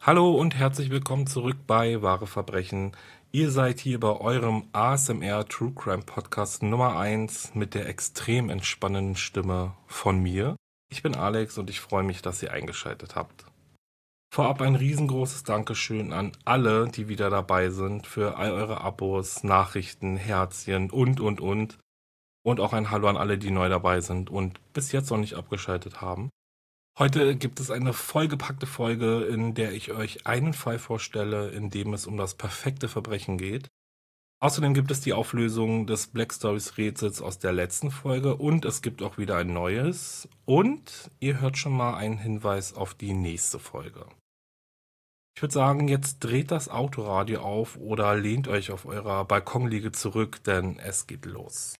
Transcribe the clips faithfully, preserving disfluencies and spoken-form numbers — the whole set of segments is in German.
Hallo und herzlich willkommen zurück bei Wahre Verbrechen. Ihr seid hier bei eurem A S M R True Crime Podcast Nummer eins mit der extrem entspannenden Stimme von mir. Ich bin Alex und ich freue mich, dass ihr eingeschaltet habt. Vorab ein riesengroßes Dankeschön an alle, die wieder dabei sind, für all eure Abos, Nachrichten, Herzchen und, und, und. Und auch ein Hallo an alle, die neu dabei sind und bis jetzt noch nicht abgeschaltet haben. Heute gibt es eine vollgepackte Folge, in der ich euch einen Fall vorstelle, in dem es um das perfekte Verbrechen geht. Außerdem gibt es die Auflösung des Black Stories Rätsels aus der letzten Folge und es gibt auch wieder ein neues. Und ihr hört schon mal einen Hinweis auf die nächste Folge. Ich würde sagen, jetzt dreht das Autoradio auf oder lehnt euch auf eurer Balkonliege zurück, denn es geht los.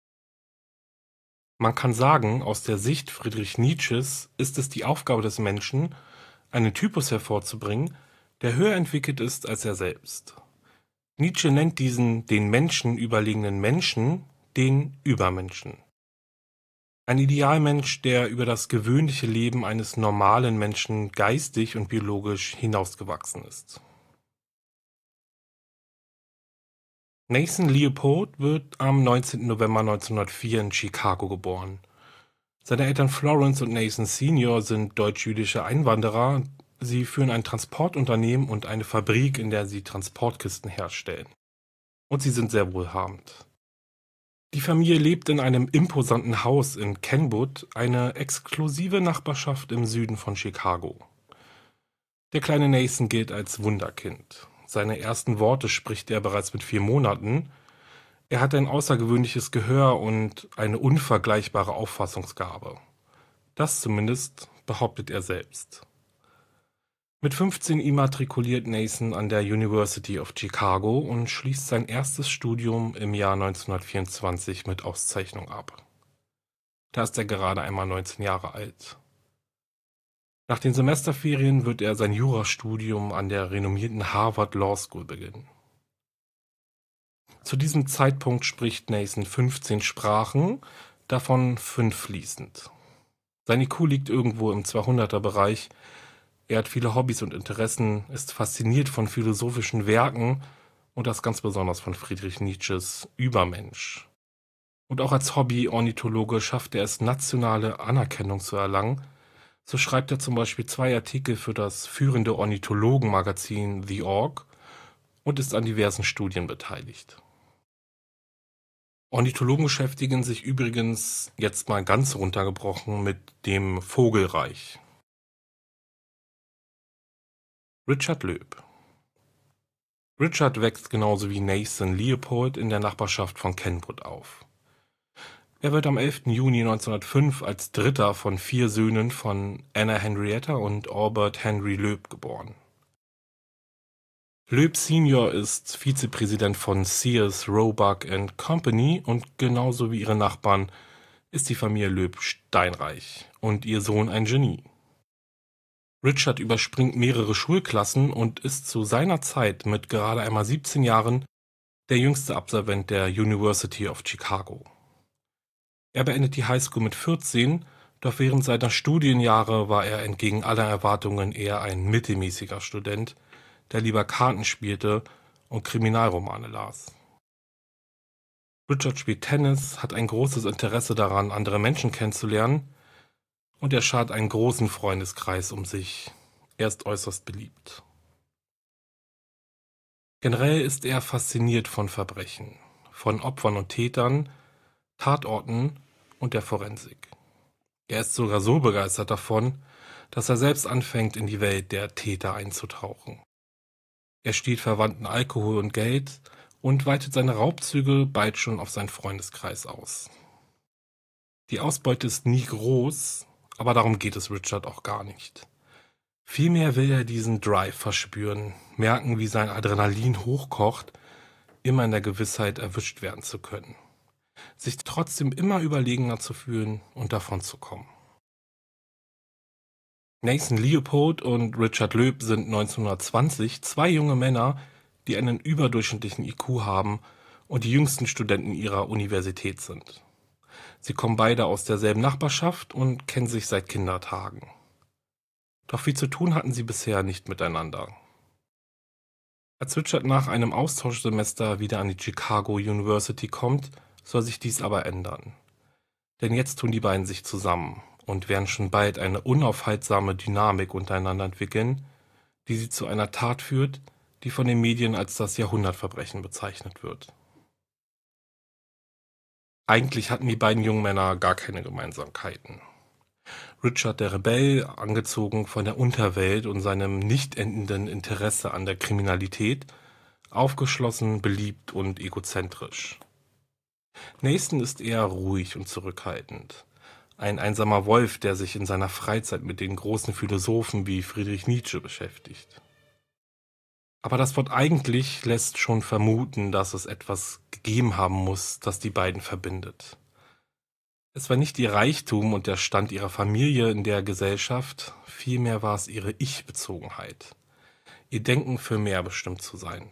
Man kann sagen, aus der Sicht Friedrich Nietzsches ist es die Aufgabe des Menschen, einen Typus hervorzubringen, der höher entwickelt ist als er selbst. Nietzsche nennt diesen den Menschen überlegenen Menschen den Übermenschen. Ein Idealmensch, der über das gewöhnliche Leben eines normalen Menschen geistig und biologisch hinausgewachsen ist. Nathan Leopold wird am neunzehnten November neunzehnhundertvier in Chicago geboren. Seine Eltern Florence und Nathan Senior sind deutsch-jüdische Einwanderer. Sie führen ein Transportunternehmen und eine Fabrik, in der sie Transportkisten herstellen. Und sie sind sehr wohlhabend. Die Familie lebt in einem imposanten Haus in Kenwood, eine exklusive Nachbarschaft im Süden von Chicago. Der kleine Nathan gilt als Wunderkind. Seine ersten Worte spricht er bereits mit vier Monaten. Er hat ein außergewöhnliches Gehör und eine unvergleichbare Auffassungsgabe. Das zumindest behauptet er selbst. Mit fünfzehn immatrikuliert Nathan an der University of Chicago und schließt sein erstes Studium im Jahr neunzehnhundertvierundzwanzig mit Auszeichnung ab. Da ist er gerade einmal neunzehn Jahre alt. Nach den Semesterferien wird er sein Jurastudium an der renommierten Harvard Law School beginnen. Zu diesem Zeitpunkt spricht Nathan fünfzehn Sprachen, davon fünf fließend. Sein I Q liegt irgendwo im zweihunderter-Bereich. Er hat viele Hobbys und Interessen, ist fasziniert von philosophischen Werken und das ganz besonders von Friedrich Nietzsches Übermensch. Und auch als Hobby-Ornithologe schafft er es, nationale Anerkennung zu erlangen. So schreibt er zum Beispiel zwei Artikel für das führende Ornithologenmagazin The Ork und ist an diversen Studien beteiligt. Ornithologen beschäftigen sich übrigens jetzt mal ganz runtergebrochen mit dem Vogelreich. Richard Loeb. Richard wächst genauso wie Nathan Leopold in der Nachbarschaft von Kenwood auf. Er wird am elften Juni neunzehnhundertfünf als dritter von vier Söhnen von Anna Henrietta und Albert Henry Loeb geboren. Loeb Senior ist Vizepräsident von Sears, Roebuck and Company und genauso wie ihre Nachbarn ist die Familie Loeb steinreich und ihr Sohn ein Genie. Richard überspringt mehrere Schulklassen und ist zu seiner Zeit mit gerade einmal siebzehn Jahren der jüngste Absolvent der University of Chicago. Er beendet die Highschool mit vierzehn, doch während seiner Studienjahre war er entgegen aller Erwartungen eher ein mittelmäßiger Student, der lieber Karten spielte und Kriminalromane las. Richard spielt Tennis, hat ein großes Interesse daran, andere Menschen kennenzulernen, und er schart einen großen Freundeskreis um sich. Er ist äußerst beliebt. Generell ist er fasziniert von Verbrechen, von Opfern und Tätern, Tatorten und der Forensik. Er ist sogar so begeistert davon, dass er selbst anfängt, in die Welt der Täter einzutauchen. Er stiehlt Verwandten Alkohol und Geld und weitet seine Raubzüge bald schon auf seinen Freundeskreis aus. Die Ausbeute ist nie groß, aber darum geht es Richard auch gar nicht. Vielmehr will er diesen Drive verspüren, merken, wie sein Adrenalin hochkocht, immer in der Gewissheit, erwischt werden zu können. Sich trotzdem immer überlegener zu fühlen und davon zu kommen. Nathan Leopold und Richard Loeb sind neunzehnhundertzwanzig zwei junge Männer, die einen überdurchschnittlichen I Q haben und die jüngsten Studenten ihrer Universität sind. Sie kommen beide aus derselben Nachbarschaft und kennen sich seit Kindertagen. Doch viel zu tun hatten sie bisher nicht miteinander. Als Richard nach einem Austauschsemester wieder an die Chicago University kommt, soll sich dies aber ändern. Denn jetzt tun die beiden sich zusammen und werden schon bald eine unaufhaltsame Dynamik untereinander entwickeln, die sie zu einer Tat führt, die von den Medien als das Jahrhundertverbrechen bezeichnet wird. Eigentlich hatten die beiden jungen Männer gar keine Gemeinsamkeiten. Richard der Rebell, angezogen von der Unterwelt und seinem nicht endenden Interesse an der Kriminalität, aufgeschlossen, beliebt und egozentrisch. Nathan ist eher ruhig und zurückhaltend. Ein einsamer Wolf, der sich in seiner Freizeit mit den großen Philosophen wie Friedrich Nietzsche beschäftigt. Aber das Wort eigentlich lässt schon vermuten, dass es etwas gegeben haben muss, das die beiden verbindet. Es war nicht ihr Reichtum und der Stand ihrer Familie in der Gesellschaft, vielmehr war es ihre Ich-Bezogenheit, ihr Denken für mehr bestimmt zu sein.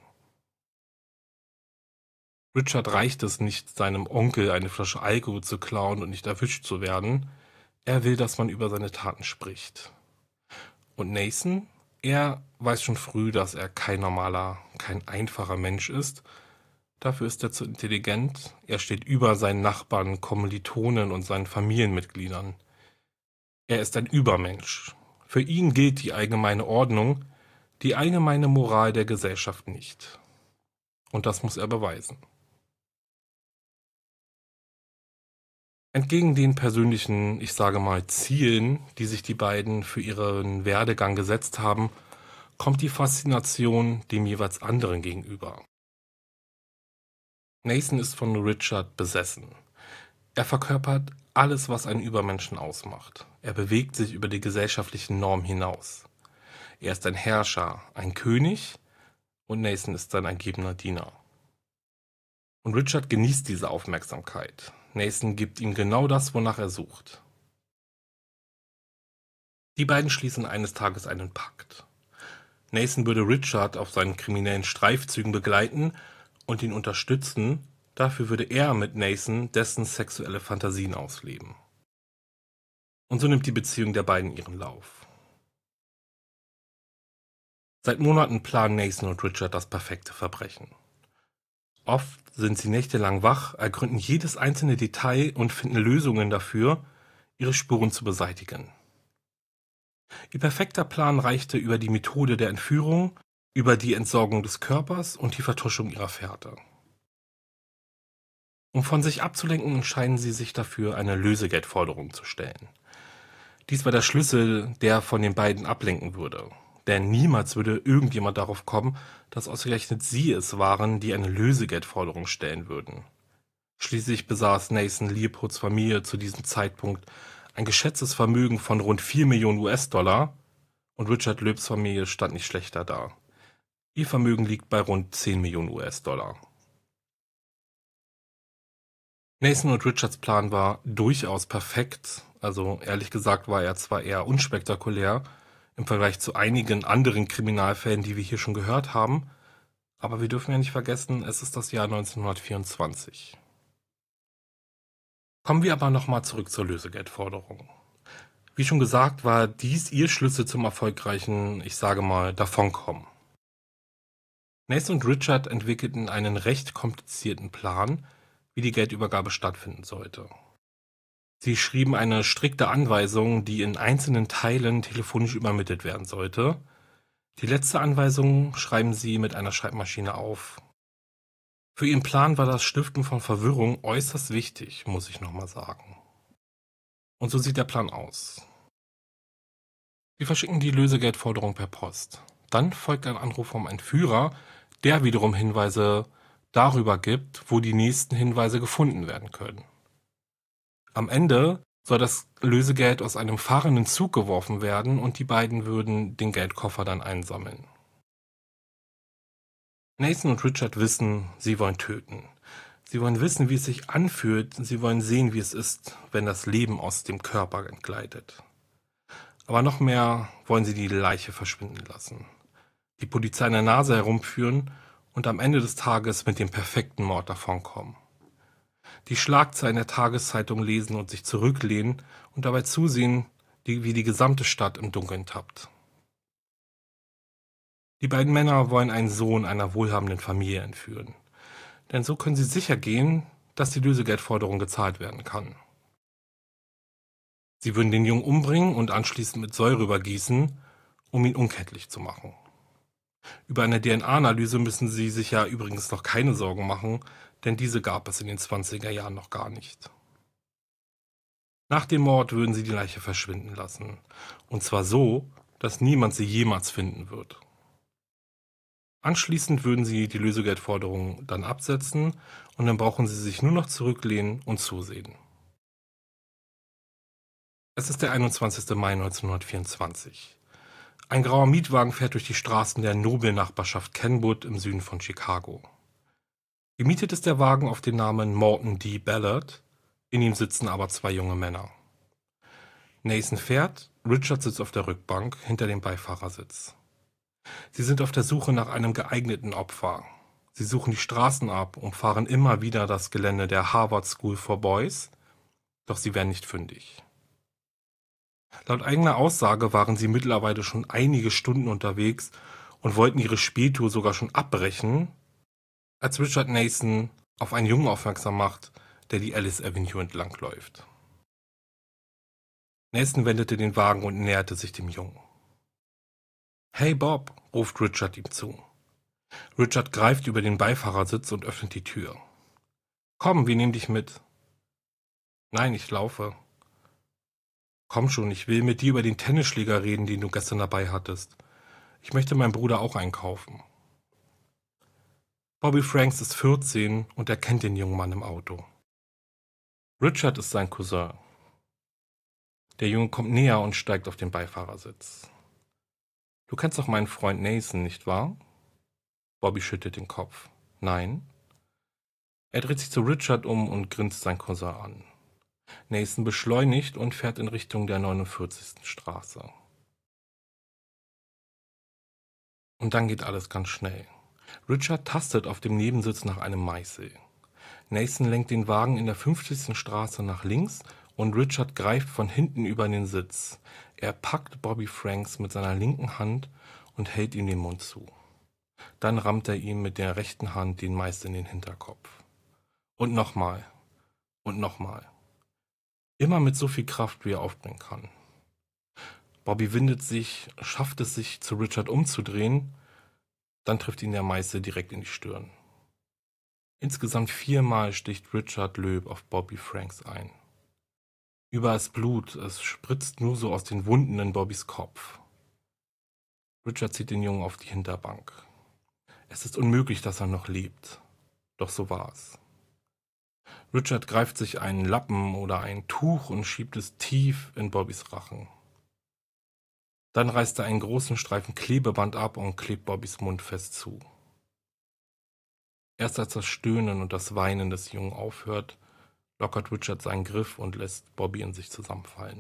Richard reicht es nicht, seinem Onkel eine Flasche Alkohol zu klauen und nicht erwischt zu werden. Er will, dass man über seine Taten spricht. Und Nathan? Er weiß schon früh, dass er kein normaler, kein einfacher Mensch ist. Dafür ist er zu intelligent. Er steht über seinen Nachbarn, Kommilitonen und seinen Familienmitgliedern. Er ist ein Übermensch. Für ihn gilt die allgemeine Ordnung, die allgemeine Moral der Gesellschaft nicht. Und das muss er beweisen. Entgegen den persönlichen, ich sage mal, Zielen, die sich die beiden für ihren Werdegang gesetzt haben, kommt die Faszination dem jeweils anderen gegenüber. Nathan ist von Richard besessen. Er verkörpert alles, was einen Übermenschen ausmacht. Er bewegt sich über die gesellschaftlichen Normen hinaus. Er ist ein Herrscher, ein König und Nathan ist sein ergebener Diener. Und Richard genießt diese Aufmerksamkeit. Nathan gibt ihm genau das, wonach er sucht. Die beiden schließen eines Tages einen Pakt. Nathan würde Richard auf seinen kriminellen Streifzügen begleiten und ihn unterstützen, dafür würde er mit Nathan dessen sexuelle Fantasien ausleben. Und so nimmt die Beziehung der beiden ihren Lauf. Seit Monaten planen Nathan und Richard das perfekte Verbrechen. Oft sind sie nächtelang wach, ergründen jedes einzelne Detail und finden Lösungen dafür, ihre Spuren zu beseitigen. Ihr perfekter Plan reichte über die Methode der Entführung, über die Entsorgung des Körpers und die Vertuschung ihrer Fährte. Um von sich abzulenken, entscheiden sie sich dafür, eine Lösegeldforderung zu stellen. Dies war der Schlüssel, der von den beiden ablenken würde. Denn niemals würde irgendjemand darauf kommen, dass ausgerechnet sie es waren, die eine Lösegeldforderung stellen würden. Schließlich besaß Nathan Leopolds Familie zu diesem Zeitpunkt ein geschätztes Vermögen von rund vier Millionen U S-Dollar und Richard Loebs Familie stand nicht schlechter da. Ihr Vermögen liegt bei rund zehn Millionen U S-Dollar. Nathan und Richards Plan war durchaus perfekt, also ehrlich gesagt war er zwar eher unspektakulär, im Vergleich zu einigen anderen Kriminalfällen, die wir hier schon gehört haben. Aber wir dürfen ja nicht vergessen, es ist das Jahr neunzehnhundertvierundzwanzig. Kommen wir aber nochmal zurück zur Lösegeldforderung. Wie schon gesagt, war dies ihr Schlüssel zum erfolgreichen, ich sage mal, Davonkommen. Nathan und Richard entwickelten einen recht komplizierten Plan, wie die Geldübergabe stattfinden sollte. Sie schrieben eine strikte Anweisung, die in einzelnen Teilen telefonisch übermittelt werden sollte. Die letzte Anweisung schreiben sie mit einer Schreibmaschine auf. Für ihren Plan war das Stiften von Verwirrung äußerst wichtig, muss ich nochmal sagen. Und so sieht der Plan aus. Sie verschicken die Lösegeldforderung per Post. Dann folgt ein Anruf vom Entführer, der wiederum Hinweise darüber gibt, wo die nächsten Hinweise gefunden werden können. Am Ende soll das Lösegeld aus einem fahrenden Zug geworfen werden und die beiden würden den Geldkoffer dann einsammeln. Nathan und Richard wissen, sie wollen töten. Sie wollen wissen, wie es sich anfühlt, sie wollen sehen, wie es ist, wenn das Leben aus dem Körper entgleitet. Aber noch mehr wollen sie die Leiche verschwinden lassen, die Polizei an der Nase herumführen und am Ende des Tages mit dem perfekten Mord davonkommen. Die Schlagzeilen der Tageszeitung lesen und sich zurücklehnen und dabei zusehen, wie die gesamte Stadt im Dunkeln tappt. Die beiden Männer wollen einen Sohn einer wohlhabenden Familie entführen. Denn so können sie sicher gehen, dass die Lösegeldforderung gezahlt werden kann. Sie würden den Jungen umbringen und anschließend mit Säure übergießen, um ihn unkenntlich zu machen. Über eine D N A-Analyse müssen Sie sich ja übrigens noch keine Sorgen machen, denn diese gab es in den zwanziger Jahren noch gar nicht. Nach dem Mord würden sie die Leiche verschwinden lassen. Und zwar so, dass niemand sie jemals finden wird. Anschließend würden sie die Lösegeldforderung dann absetzen und dann brauchen sie sich nur noch zurücklehnen und zusehen. Es ist der einundzwanzigste Mai neunzehnhundertvierundzwanzig. Ein grauer Mietwagen fährt durch die Straßen der Nobel-Nachbarschaft Kenwood im Süden von Chicago. Gemietet ist der Wagen auf den Namen Morton D. Ballard, in ihm sitzen aber zwei junge Männer. Nathan fährt, Richard sitzt auf der Rückbank hinter dem Beifahrersitz. Sie sind auf der Suche nach einem geeigneten Opfer. Sie suchen die Straßen ab und fahren immer wieder das Gelände der Harvard School for Boys, doch sie werden nicht fündig. Laut eigener Aussage waren sie mittlerweile schon einige Stunden unterwegs und wollten ihre Spättour sogar schon abbrechen, als Richard Nathan auf einen Jungen aufmerksam macht, der die Alice Avenue entlang läuft. Nathan wendete den Wagen und näherte sich dem Jungen. »Hey Bob«, ruft Richard ihm zu. Richard greift über den Beifahrersitz und öffnet die Tür. »Komm, wir nehmen dich mit.« »Nein, ich laufe.« »Komm schon, ich will mit dir über den Tennisschläger reden, den du gestern dabei hattest. Ich möchte meinem Bruder auch einkaufen.« Bobby Franks ist vierzehn und er kennt den jungen Mann im Auto. Richard ist sein Cousin. Der Junge kommt näher und steigt auf den Beifahrersitz. »Du kennst doch meinen Freund Nathan, nicht wahr?« Bobby schüttelt den Kopf. »Nein.« Er dreht sich zu Richard um und grinst seinen Cousin an. Nathan beschleunigt und fährt in Richtung der neunundvierzigsten Straße. Und dann geht alles ganz schnell. Richard tastet auf dem Nebensitz nach einem Meißel. Nathan lenkt den Wagen in der fünfzigsten Straße nach links und Richard greift von hinten über den Sitz. Er packt Bobby Franks mit seiner linken Hand und hält ihm den Mund zu. Dann rammt er ihm mit der rechten Hand den Meißel in den Hinterkopf. Und nochmal. Und nochmal. Immer mit so viel Kraft, wie er aufbringen kann. Bobby windet sich, schafft es sich, zu Richard umzudrehen, dann trifft ihn der Meißel direkt in die Stirn. Insgesamt viermal sticht Richard Löb auf Bobby Franks ein. Überall ist Blut, es spritzt nur so aus den Wunden in Bobbys Kopf. Richard zieht den Jungen auf die Hinterbank. Es ist unmöglich, dass er noch lebt. Doch so war es. Richard greift sich einen Lappen oder ein Tuch und schiebt es tief in Bobbys Rachen. Dann reißt er einen großen Streifen Klebeband ab und klebt Bobbys Mund fest zu. Erst als das Stöhnen und das Weinen des Jungen aufhört, lockert Richard seinen Griff und lässt Bobby in sich zusammenfallen.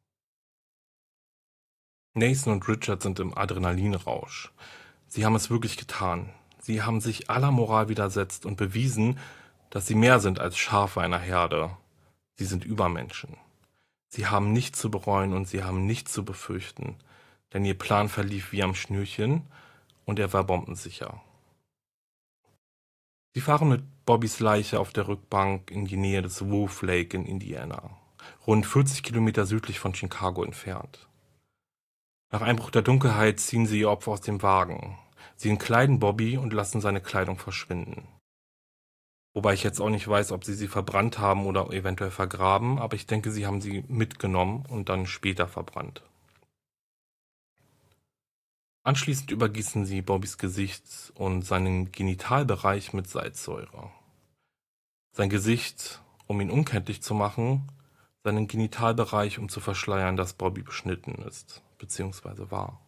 Nathan und Richard sind im Adrenalinrausch. Sie haben es wirklich getan. Sie haben sich aller Moral widersetzt und bewiesen, dass sie mehr sind als Schafe einer Herde. Sie sind Übermenschen. Sie haben nichts zu bereuen und sie haben nichts zu befürchten, denn ihr Plan verlief wie am Schnürchen und er war bombensicher. Sie fahren mit Bobbys Leiche auf der Rückbank in die Nähe des Wolf Lake in Indiana, rund vierzig Kilometer südlich von Chicago entfernt. Nach Einbruch der Dunkelheit ziehen sie ihr Opfer aus dem Wagen. Sie entkleiden Bobby und lassen seine Kleidung verschwinden. Wobei ich jetzt auch nicht weiß, ob sie sie verbrannt haben oder eventuell vergraben, aber ich denke, sie haben sie mitgenommen und dann später verbrannt. Anschließend übergießen sie Bobbys Gesicht und seinen Genitalbereich mit Salzsäure. Sein Gesicht, um ihn unkenntlich zu machen, seinen Genitalbereich, um zu verschleiern, dass Bobby beschnitten ist, beziehungsweise war.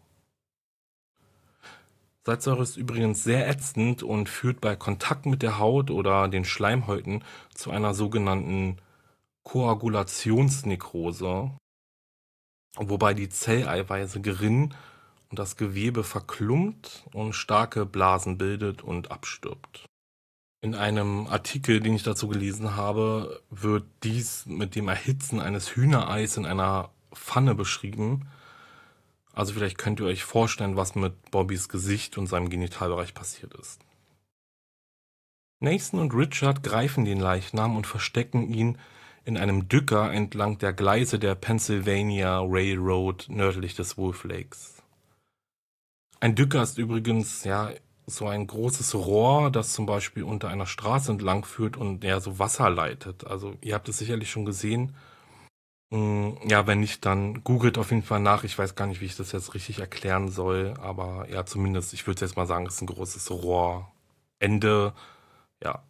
Salzsäure ist übrigens sehr ätzend und führt bei Kontakt mit der Haut oder den Schleimhäuten zu einer sogenannten Koagulationsnekrose, wobei die Zelleiweiße gerinnen und das Gewebe verklumpt und starke Blasen bildet und abstirbt. In einem Artikel, den ich dazu gelesen habe, wird dies mit dem Erhitzen eines Hühnereis in einer Pfanne beschrieben. Also vielleicht könnt ihr euch vorstellen, was mit Bobbys Gesicht und seinem Genitalbereich passiert ist. Nathan und Richard greifen den Leichnam und verstecken ihn in einem Dücker entlang der Gleise der Pennsylvania Railroad nördlich des Wolf Lakes. Ein Dücker ist übrigens ja so ein großes Rohr, das zum Beispiel unter einer Straße entlang führt und ja so Wasser leitet. Also ihr habt es sicherlich schon gesehen. Ja, wenn nicht, dann googelt auf jeden Fall nach. Ich weiß gar nicht, wie ich das jetzt richtig erklären soll, aber ja, zumindest, ich würde jetzt mal sagen, es ist ein großes Rohrende. Ja.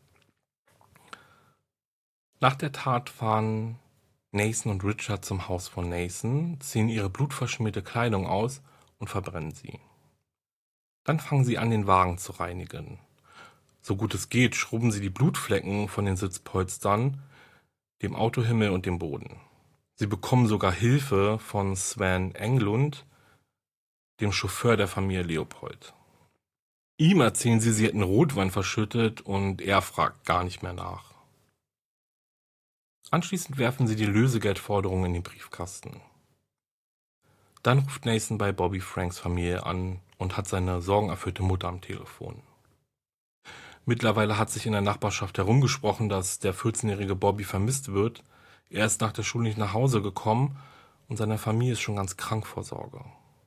Nach der Tat fahren Nathan und Richard zum Haus von Nathan, ziehen ihre blutverschmierte Kleidung aus und verbrennen sie. Dann fangen sie an, den Wagen zu reinigen. So gut es geht, schrubben sie die Blutflecken von den Sitzpolstern, dem Autohimmel und dem Boden. Sie bekommen sogar Hilfe von Sven Englund, dem Chauffeur der Familie Leopold. Ihm erzählen sie, sie hätten Rotwein verschüttet und er fragt gar nicht mehr nach. Anschließend werfen sie die Lösegeldforderung in den Briefkasten. Dann ruft Nathan bei Bobby Franks Familie an und hat seine sorgenerfüllte Mutter am Telefon. Mittlerweile hat sich in der Nachbarschaft herumgesprochen, dass der vierzehnjährige Bobby vermisst wird. Er ist nach der Schule nicht nach Hause gekommen und seine Familie ist schon ganz krank vor Sorge.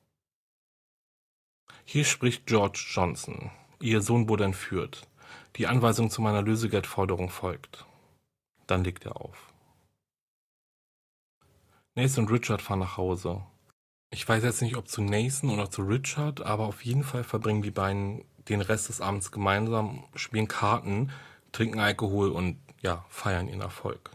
Hier spricht George Johnson. Ihr Sohn wurde entführt. Die Anweisung zu meiner Lösegeldforderung folgt. Dann legt er auf. Nathan und Richard fahren nach Hause. Ich weiß jetzt nicht, ob zu Nathan oder zu Richard, aber auf jeden Fall verbringen die beiden den Rest des Abends gemeinsam, spielen Karten, trinken Alkohol und ja, feiern ihren Erfolg.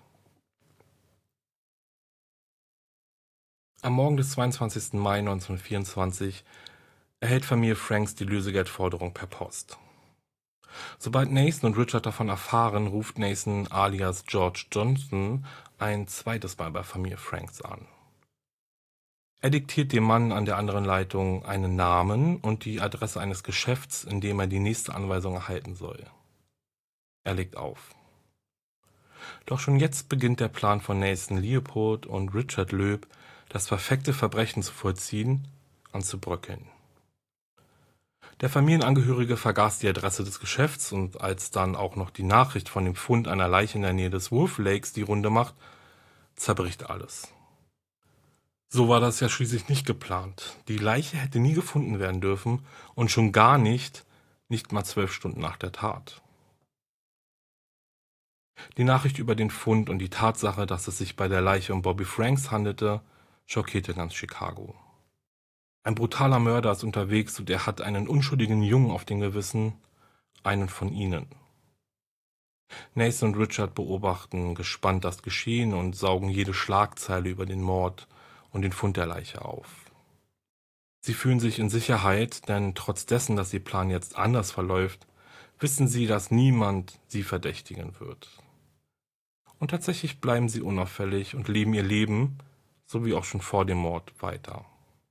Am Morgen des zweiundzwanzigsten Mai neunzehnhundertvierundzwanzig erhält Familie Franks die Lösegeldforderung per Post. Sobald Nathan und Richard davon erfahren, ruft Nathan alias George Johnson ein zweites Mal bei Familie Franks an. Er diktiert dem Mann an der anderen Leitung einen Namen und die Adresse eines Geschäfts, in dem er die nächste Anweisung erhalten soll. Er legt auf. Doch schon jetzt beginnt der Plan von Nathan Leopold und Richard Loeb, das perfekte Verbrechen zu vollziehen, an zu bröckeln. Der Familienangehörige vergaß die Adresse des Geschäfts und als dann auch noch die Nachricht von dem Fund einer Leiche in der Nähe des Wolf Lakes die Runde macht, zerbricht alles. So war das ja schließlich nicht geplant. Die Leiche hätte nie gefunden werden dürfen und schon gar nicht, nicht mal zwölf Stunden nach der Tat. Die Nachricht über den Fund und die Tatsache, dass es sich bei der Leiche um Bobby Franks handelte, schockierte ganz Chicago. Ein brutaler Mörder ist unterwegs und er hat einen unschuldigen Jungen auf dem Gewissen, einen von ihnen. Nathan und Richard beobachten gespannt das Geschehen und saugen jede Schlagzeile über den Mord und den Fund der Leiche auf. Sie fühlen sich in Sicherheit, denn trotz dessen, dass ihr Plan jetzt anders verläuft, wissen sie, dass niemand sie verdächtigen wird. Und tatsächlich bleiben sie unauffällig und leben ihr Leben, so wie auch schon vor dem Mord, weiter.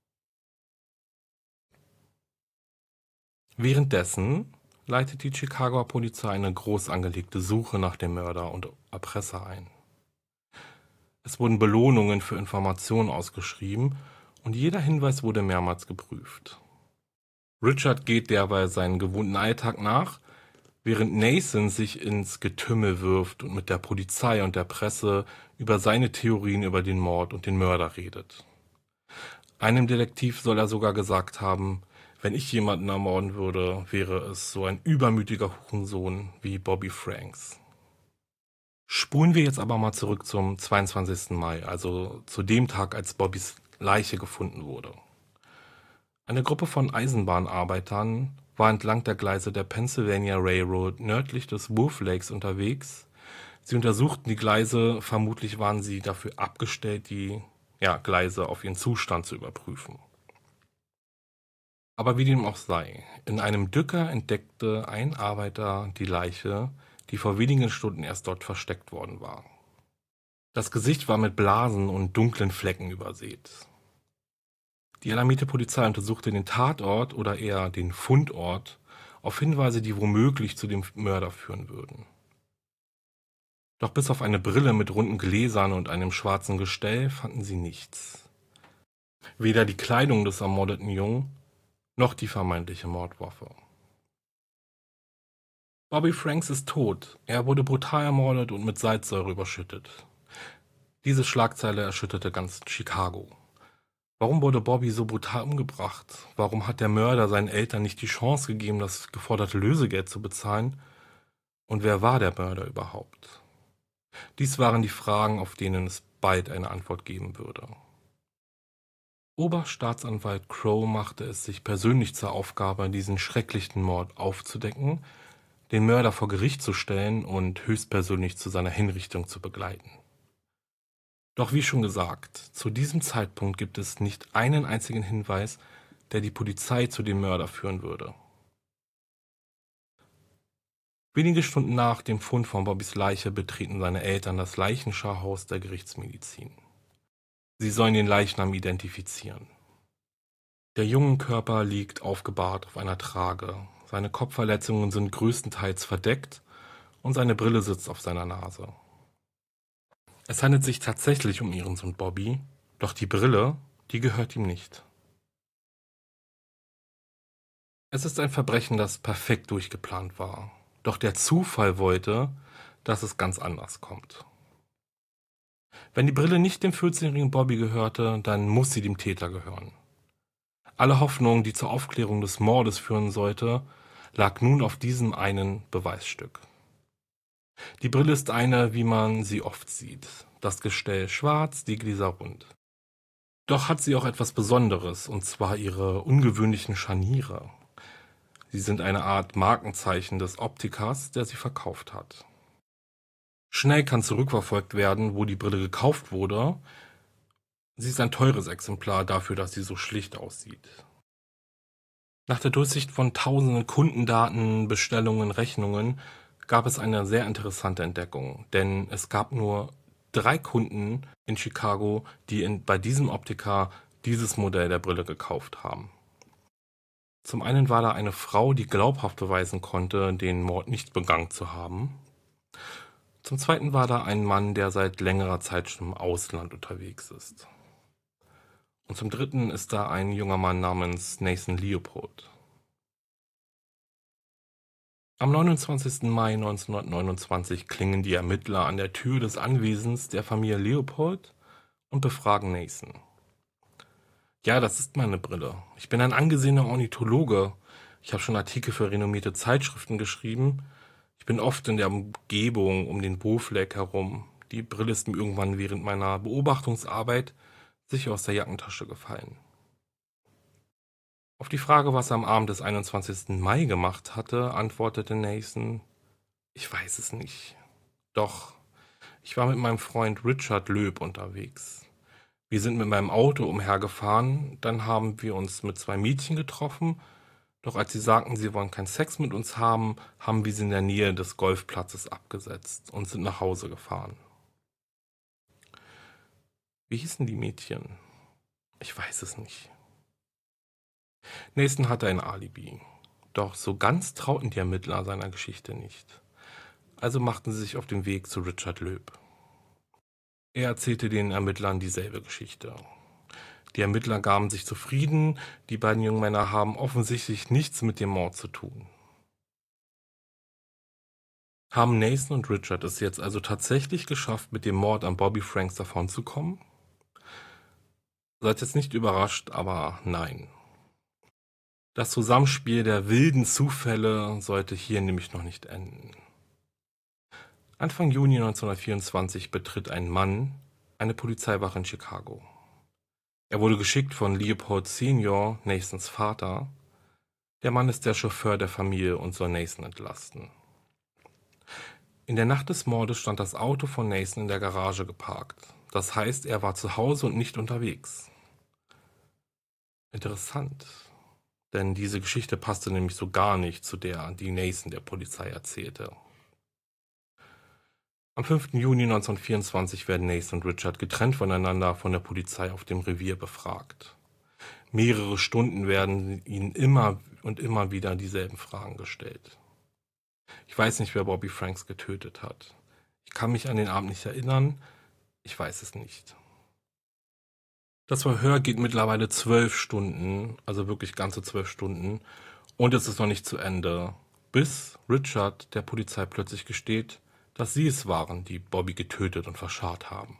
Währenddessen leitet die Chicagoer Polizei eine groß angelegte Suche nach dem Mörder und Erpresser ein. Es wurden Belohnungen für Informationen ausgeschrieben und jeder Hinweis wurde mehrmals geprüft. Richard geht derweil seinen gewohnten Alltag nach, während Nathan sich ins Getümmel wirft und mit der Polizei und der Presse über seine Theorien über den Mord und den Mörder redet. Einem Detektiv soll er sogar gesagt haben, wenn ich jemanden ermorden würde, wäre es so ein übermütiger Hurensohn wie Bobby Franks. Spulen wir jetzt aber mal zurück zum zweiundzwanzigsten Mai, also zu dem Tag, als Bobbys Leiche gefunden wurde. Eine Gruppe von Eisenbahnarbeitern war entlang der Gleise der Pennsylvania Railroad nördlich des Wolf Lakes unterwegs. Sie untersuchten die Gleise, vermutlich waren sie dafür abgestellt, die ja, Gleise auf ihren Zustand zu überprüfen. Aber wie dem auch sei, in einem Dücker entdeckte ein Arbeiter die Leiche, die vor wenigen Stunden erst dort versteckt worden war. Das Gesicht war mit Blasen und dunklen Flecken übersät. Die alarmierte Polizei untersuchte den Tatort oder eher den Fundort auf Hinweise, die womöglich zu dem Mörder führen würden. Doch bis auf eine Brille mit runden Gläsern und einem schwarzen Gestell fanden sie nichts. Weder die Kleidung des ermordeten Jungen noch die vermeintliche Mordwaffe. Bobby Franks ist tot. Er wurde brutal ermordet und mit Salzsäure überschüttet. Diese Schlagzeile erschütterte ganz Chicago. Warum wurde Bobby so brutal umgebracht? Warum hat der Mörder seinen Eltern nicht die Chance gegeben, das geforderte Lösegeld zu bezahlen? Und wer war der Mörder überhaupt? Dies waren die Fragen, auf denen es bald eine Antwort geben würde. Oberstaatsanwalt Crowe machte es sich persönlich zur Aufgabe, diesen schrecklichen Mord aufzudecken, den Mörder vor Gericht zu stellen und höchstpersönlich zu seiner Hinrichtung zu begleiten. Doch wie schon gesagt, zu diesem Zeitpunkt gibt es nicht einen einzigen Hinweis, der die Polizei zu dem Mörder führen würde. Wenige Stunden nach dem Fund von Bobbys Leiche betreten seine Eltern das Leichenschauhaus der Gerichtsmedizin. Sie sollen den Leichnam identifizieren. Der junge Körper liegt aufgebahrt auf einer Trage. Seine Kopfverletzungen sind größtenteils verdeckt und seine Brille sitzt auf seiner Nase. Es handelt sich tatsächlich um ihren Sohn Bobby, doch die Brille, die gehört ihm nicht. Es ist ein Verbrechen, das perfekt durchgeplant war. Doch der Zufall wollte, dass es ganz anders kommt. Wenn die Brille nicht dem vierzehnjährigen Bobby gehörte, dann muss sie dem Täter gehören. Alle Hoffnung, die zur Aufklärung des Mordes führen sollte, lag nun auf diesem einen Beweisstück. Die Brille ist eine, wie man sie oft sieht. Das Gestell schwarz, die Gläser rund. Doch hat sie auch etwas Besonderes, und zwar ihre ungewöhnlichen Scharniere. Sie sind eine Art Markenzeichen des Optikers, der sie verkauft hat. Schnell kann zurückverfolgt werden, wo die Brille gekauft wurde. Sie ist ein teures Exemplar dafür, dass sie so schlicht aussieht. Nach der Durchsicht von tausenden Kundendaten, Bestellungen, Rechnungen gab es eine sehr interessante Entdeckung, denn es gab nur drei Kunden in Chicago, die in, bei diesem Optiker dieses Modell der Brille gekauft haben. Zum einen war da eine Frau, die glaubhaft beweisen konnte, den Mord nicht begangen zu haben. Zum zweiten war da ein Mann, der seit längerer Zeit schon im Ausland unterwegs ist. Und zum dritten ist da ein junger Mann namens Nathan Leopold. Am neunundzwanzigsten Mai neunzehnhundertneunundzwanzig klingen die Ermittler an der Tür des Anwesens der Familie Leopold und befragen Nathan. Ja, das ist meine Brille. Ich bin ein angesehener Ornithologe. Ich habe schon Artikel für renommierte Zeitschriften geschrieben. Ich bin oft in der Umgebung um den Bofleck herum. Die Brille ist mir irgendwann während meiner Beobachtungsarbeit sicher aus der Jackentasche gefallen. Auf die Frage, was er am Abend des einundzwanzigsten Mai gemacht hatte, antwortete Nathan: Ich weiß es nicht. Doch, ich war mit meinem Freund Richard Löb unterwegs. Wir sind mit meinem Auto umhergefahren, dann haben wir uns mit zwei Mädchen getroffen, doch als sie sagten, sie wollen keinen Sex mit uns haben, haben wir sie in der Nähe des Golfplatzes abgesetzt und sind nach Hause gefahren. Wie hießen die Mädchen? Ich weiß es nicht. Nathan hatte ein Alibi, doch so ganz trauten die Ermittler seiner Geschichte nicht. Also machten sie sich auf den Weg zu Richard Löb. Er erzählte den Ermittlern dieselbe Geschichte. Die Ermittler gaben sich zufrieden, die beiden jungen Männer haben offensichtlich nichts mit dem Mord zu tun. Haben Nathan und Richard es jetzt also tatsächlich geschafft, mit dem Mord an Bobby Franks davonzukommen? Seid jetzt nicht überrascht, aber nein. Das Zusammenspiel der wilden Zufälle sollte hier nämlich noch nicht enden. Anfang Juni neunzehnhundertvierundzwanzig betritt ein Mann eine Polizeiwache in Chicago. Er wurde geschickt von Leopold Senior, Nathans Vater. Der Mann ist der Chauffeur der Familie und soll Nathan entlasten. In der Nacht des Mordes stand das Auto von Nathan in der Garage geparkt. Das heißt, er war zu Hause und nicht unterwegs. Interessant, denn diese Geschichte passte nämlich so gar nicht zu der, die Nathan der Polizei erzählte. Am fünften Juni neunzehnhundertvierundzwanzig werden Nathan und Richard getrennt voneinander von der Polizei auf dem Revier befragt. Mehrere Stunden werden ihnen immer und immer wieder dieselben Fragen gestellt. Ich weiß nicht, wer Bobby Franks getötet hat. Ich kann mich an den Abend nicht erinnern. Ich weiß es nicht. Das Verhör geht mittlerweile zwölf Stunden, also wirklich ganze zwölf Stunden, und es ist noch nicht zu Ende, bis Richard der Polizei plötzlich gesteht, dass sie es waren, die Bobby getötet und verscharrt haben.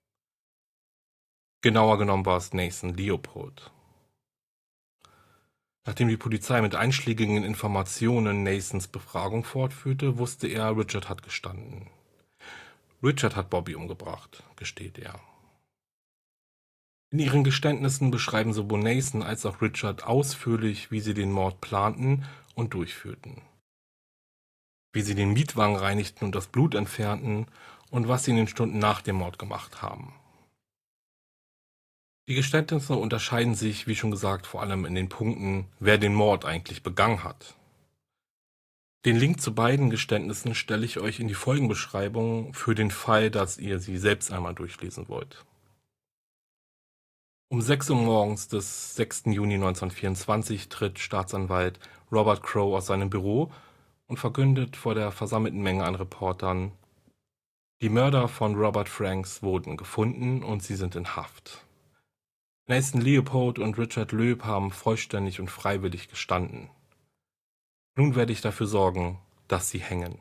Genauer genommen war es Nathan Leopold. Nachdem die Polizei mit einschlägigen Informationen Nathans Befragung fortführte, wusste er, Richard hat gestanden. Richard hat Bobby umgebracht, gesteht er. In ihren Geständnissen beschreiben sowohl Nathan als auch Richard ausführlich, wie sie den Mord planten und durchführten. Wie sie den Mietwagen reinigten und das Blut entfernten und was sie in den Stunden nach dem Mord gemacht haben. Die Geständnisse unterscheiden sich, wie schon gesagt, vor allem in den Punkten, wer den Mord eigentlich begangen hat. Den Link zu beiden Geständnissen stelle ich euch in die Folgenbeschreibung für den Fall, dass ihr sie selbst einmal durchlesen wollt. Um sechs Uhr morgens des sechsten Juni neunzehnhundertvierundzwanzig tritt Staatsanwalt Robert Crowe aus seinem Büro und verkündet vor der versammelten Menge an Reportern: Die Mörder von Robert Franks wurden gefunden und sie sind in Haft. Nathan Leopold und Richard Loeb haben vollständig und freiwillig gestanden. Nun werde ich dafür sorgen, dass sie hängen.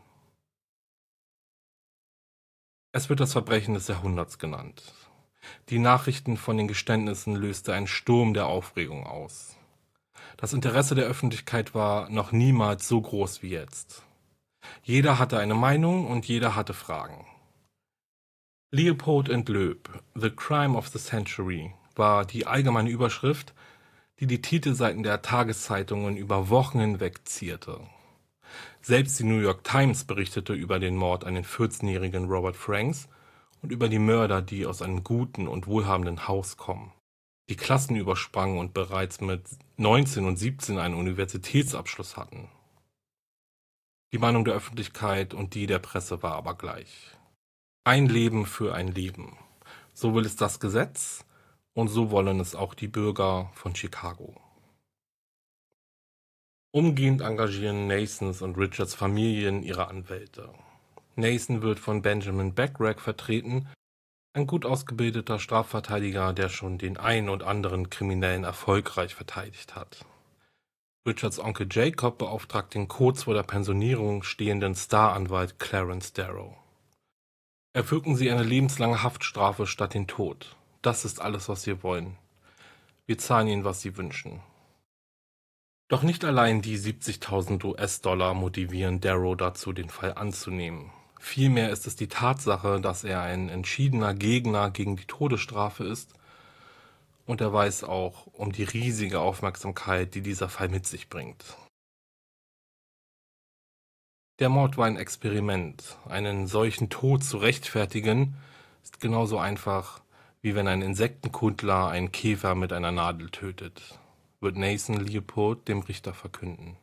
Es wird das Verbrechen des Jahrhunderts genannt. Die Nachrichten von den Geständnissen löste einen Sturm der Aufregung aus. Das Interesse der Öffentlichkeit war noch niemals so groß wie jetzt. Jeder hatte eine Meinung und jeder hatte Fragen. Leopold and Loeb, The Crime of the Century, war die allgemeine Überschrift, die die Titelseiten der Tageszeitungen über Wochen hinweg zierte. Selbst die New York Times berichtete über den Mord an den vierzehnjährigen Robert Franks und über die Mörder, die aus einem guten und wohlhabenden Haus kommen, die Klassen übersprangen und bereits mit neunzehn und siebzehn einen Universitätsabschluss hatten. Die Meinung der Öffentlichkeit und die der Presse war aber gleich. Ein Leben für ein Leben. So will es das Gesetz und so wollen es auch die Bürger von Chicago. Umgehend engagieren Nathans und Richards Familien ihre Anwälte. Nathan wird von Benjamin Backrack vertreten, ein gut ausgebildeter Strafverteidiger, der schon den einen und anderen Kriminellen erfolgreich verteidigt hat. Richards Onkel Jacob beauftragt den kurz vor der Pensionierung stehenden Staranwalt Clarence Darrow. Erwirken Sie eine lebenslange Haftstrafe statt den Tod. Das ist alles, was wir wollen. Wir zahlen Ihnen, was Sie wünschen. Doch nicht allein die siebzigtausend US-Dollar motivieren Darrow dazu, den Fall anzunehmen. Vielmehr ist es die Tatsache, dass er ein entschiedener Gegner gegen die Todesstrafe ist und er weiß auch um die riesige Aufmerksamkeit, die dieser Fall mit sich bringt. Der Mord war ein Experiment. Einen solchen Tod zu rechtfertigen, ist genauso einfach, wie wenn ein Insektenkundler einen Käfer mit einer Nadel tötet, wird Nathan Leopold dem Richter verkünden.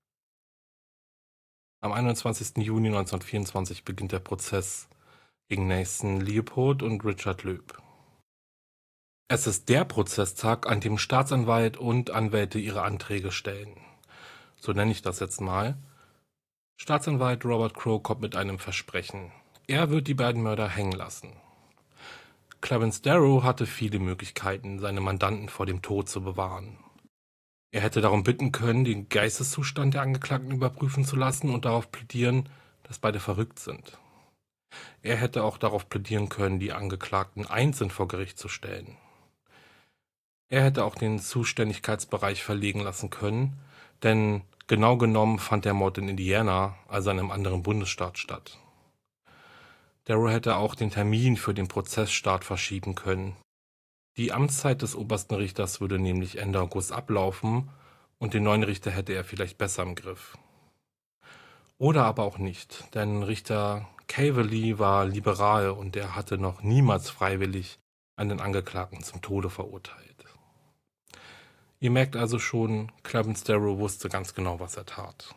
Am einundzwanzigsten Juni neunzehnhundertvierundzwanzig beginnt der Prozess gegen Nathan Leopold und Richard Loeb. Es ist der Prozesstag, an dem Staatsanwalt und Anwälte ihre Anträge stellen. So nenne ich das jetzt mal. Staatsanwalt Robert Crowe kommt mit einem Versprechen. Er wird die beiden Mörder hängen lassen. Clarence Darrow hatte viele Möglichkeiten, seine Mandanten vor dem Tod zu bewahren. Er hätte darum bitten können, den Geisteszustand der Angeklagten überprüfen zu lassen und darauf plädieren, dass beide verrückt sind. Er hätte auch darauf plädieren können, die Angeklagten einzeln vor Gericht zu stellen. Er hätte auch den Zuständigkeitsbereich verlegen lassen können, denn genau genommen fand der Mord in Indiana, also in einem anderen Bundesstaat, statt. Darrow hätte auch den Termin für den Prozessstart verschieben können. Die Amtszeit des obersten Richters würde nämlich Ende August ablaufen und den neuen Richter hätte er vielleicht besser im Griff. Oder aber auch nicht, denn Richter Cavalli war liberal und er hatte noch niemals freiwillig einen Angeklagten zum Tode verurteilt. Ihr merkt also schon, Clarence Darrow wusste ganz genau, was er tat.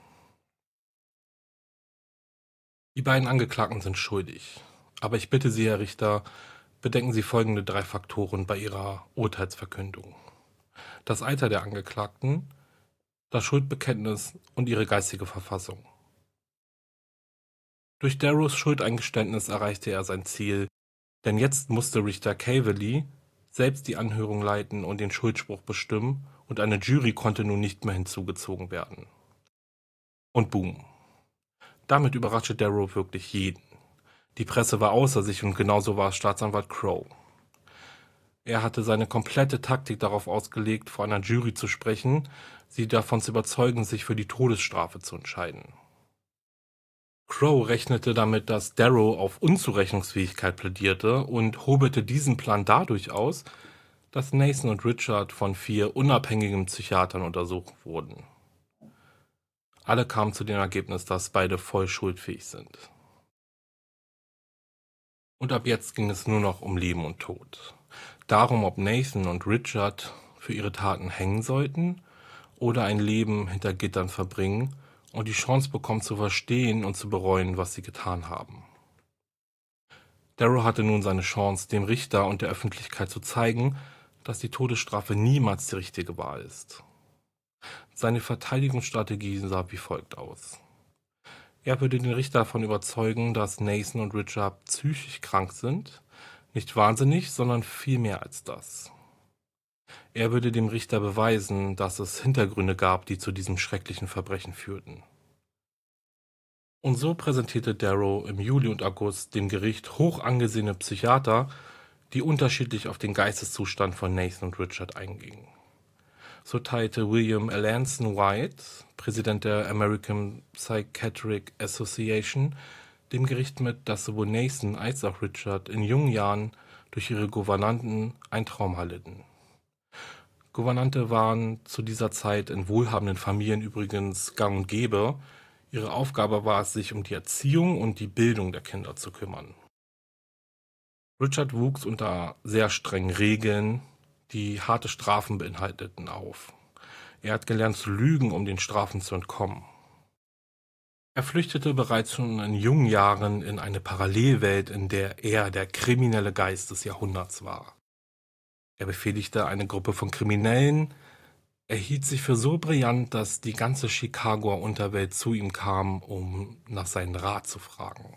Die beiden Angeklagten sind schuldig, aber ich bitte Sie, Herr Richter, bedenken Sie folgende drei Faktoren bei Ihrer Urteilsverkündung: Das Alter der Angeklagten, das Schuldbekenntnis und ihre geistige Verfassung. Durch Darrows Schuldeingeständnis erreichte er sein Ziel, denn jetzt musste Richter Cavalli selbst die Anhörung leiten und den Schuldspruch bestimmen, und eine Jury konnte nun nicht mehr hinzugezogen werden. Und boom. Damit überraschte Darrow wirklich jeden. Die Presse war außer sich und genauso war Staatsanwalt Crowe. Er hatte seine komplette Taktik darauf ausgelegt, vor einer Jury zu sprechen, sie davon zu überzeugen, sich für die Todesstrafe zu entscheiden. Crowe rechnete damit, dass Darrow auf Unzurechnungsfähigkeit plädierte und hobelte diesen Plan dadurch aus, dass Nathan und Richard von vier unabhängigen Psychiatern untersucht wurden. Alle kamen zu dem Ergebnis, dass beide voll schuldfähig sind. Und ab jetzt ging es nur noch um Leben und Tod. Darum, ob Nathan und Richard für ihre Taten hängen sollten oder ein Leben hinter Gittern verbringen und die Chance bekommen zu verstehen und zu bereuen, was sie getan haben. Darrow hatte nun seine Chance, dem Richter und der Öffentlichkeit zu zeigen, dass die Todesstrafe niemals die richtige Wahl ist. Seine Verteidigungsstrategie sah wie folgt aus. Er würde den Richter davon überzeugen, dass Nathan und Richard psychisch krank sind, nicht wahnsinnig, sondern viel mehr als das. Er würde dem Richter beweisen, dass es Hintergründe gab, die zu diesem schrecklichen Verbrechen führten. Und so präsentierte Darrow im Juli und August dem Gericht hoch angesehene Psychiater, die unterschiedlich auf den Geisteszustand von Nathan und Richard eingingen. So teilte William Alanson White, Präsident der American Psychiatric Association, dem Gericht mit, dass sowohl Nathan als auch Richard in jungen Jahren durch ihre Gouvernanten ein Trauma litten. Gouvernante waren zu dieser Zeit in wohlhabenden Familien übrigens gang und gäbe. Ihre Aufgabe war es, sich um die Erziehung und die Bildung der Kinder zu kümmern. Richard wuchs unter sehr strengen Regeln, die harte Strafen beinhalteten, auf. Er hat gelernt zu lügen, um den Strafen zu entkommen. Er flüchtete bereits schon in jungen Jahren in eine Parallelwelt, in der er der kriminelle Geist des Jahrhunderts war. Er befehligte eine Gruppe von Kriminellen. Er hielt sich für so brillant, dass die ganze Chicagoer Unterwelt zu ihm kam, um nach seinem Rat zu fragen.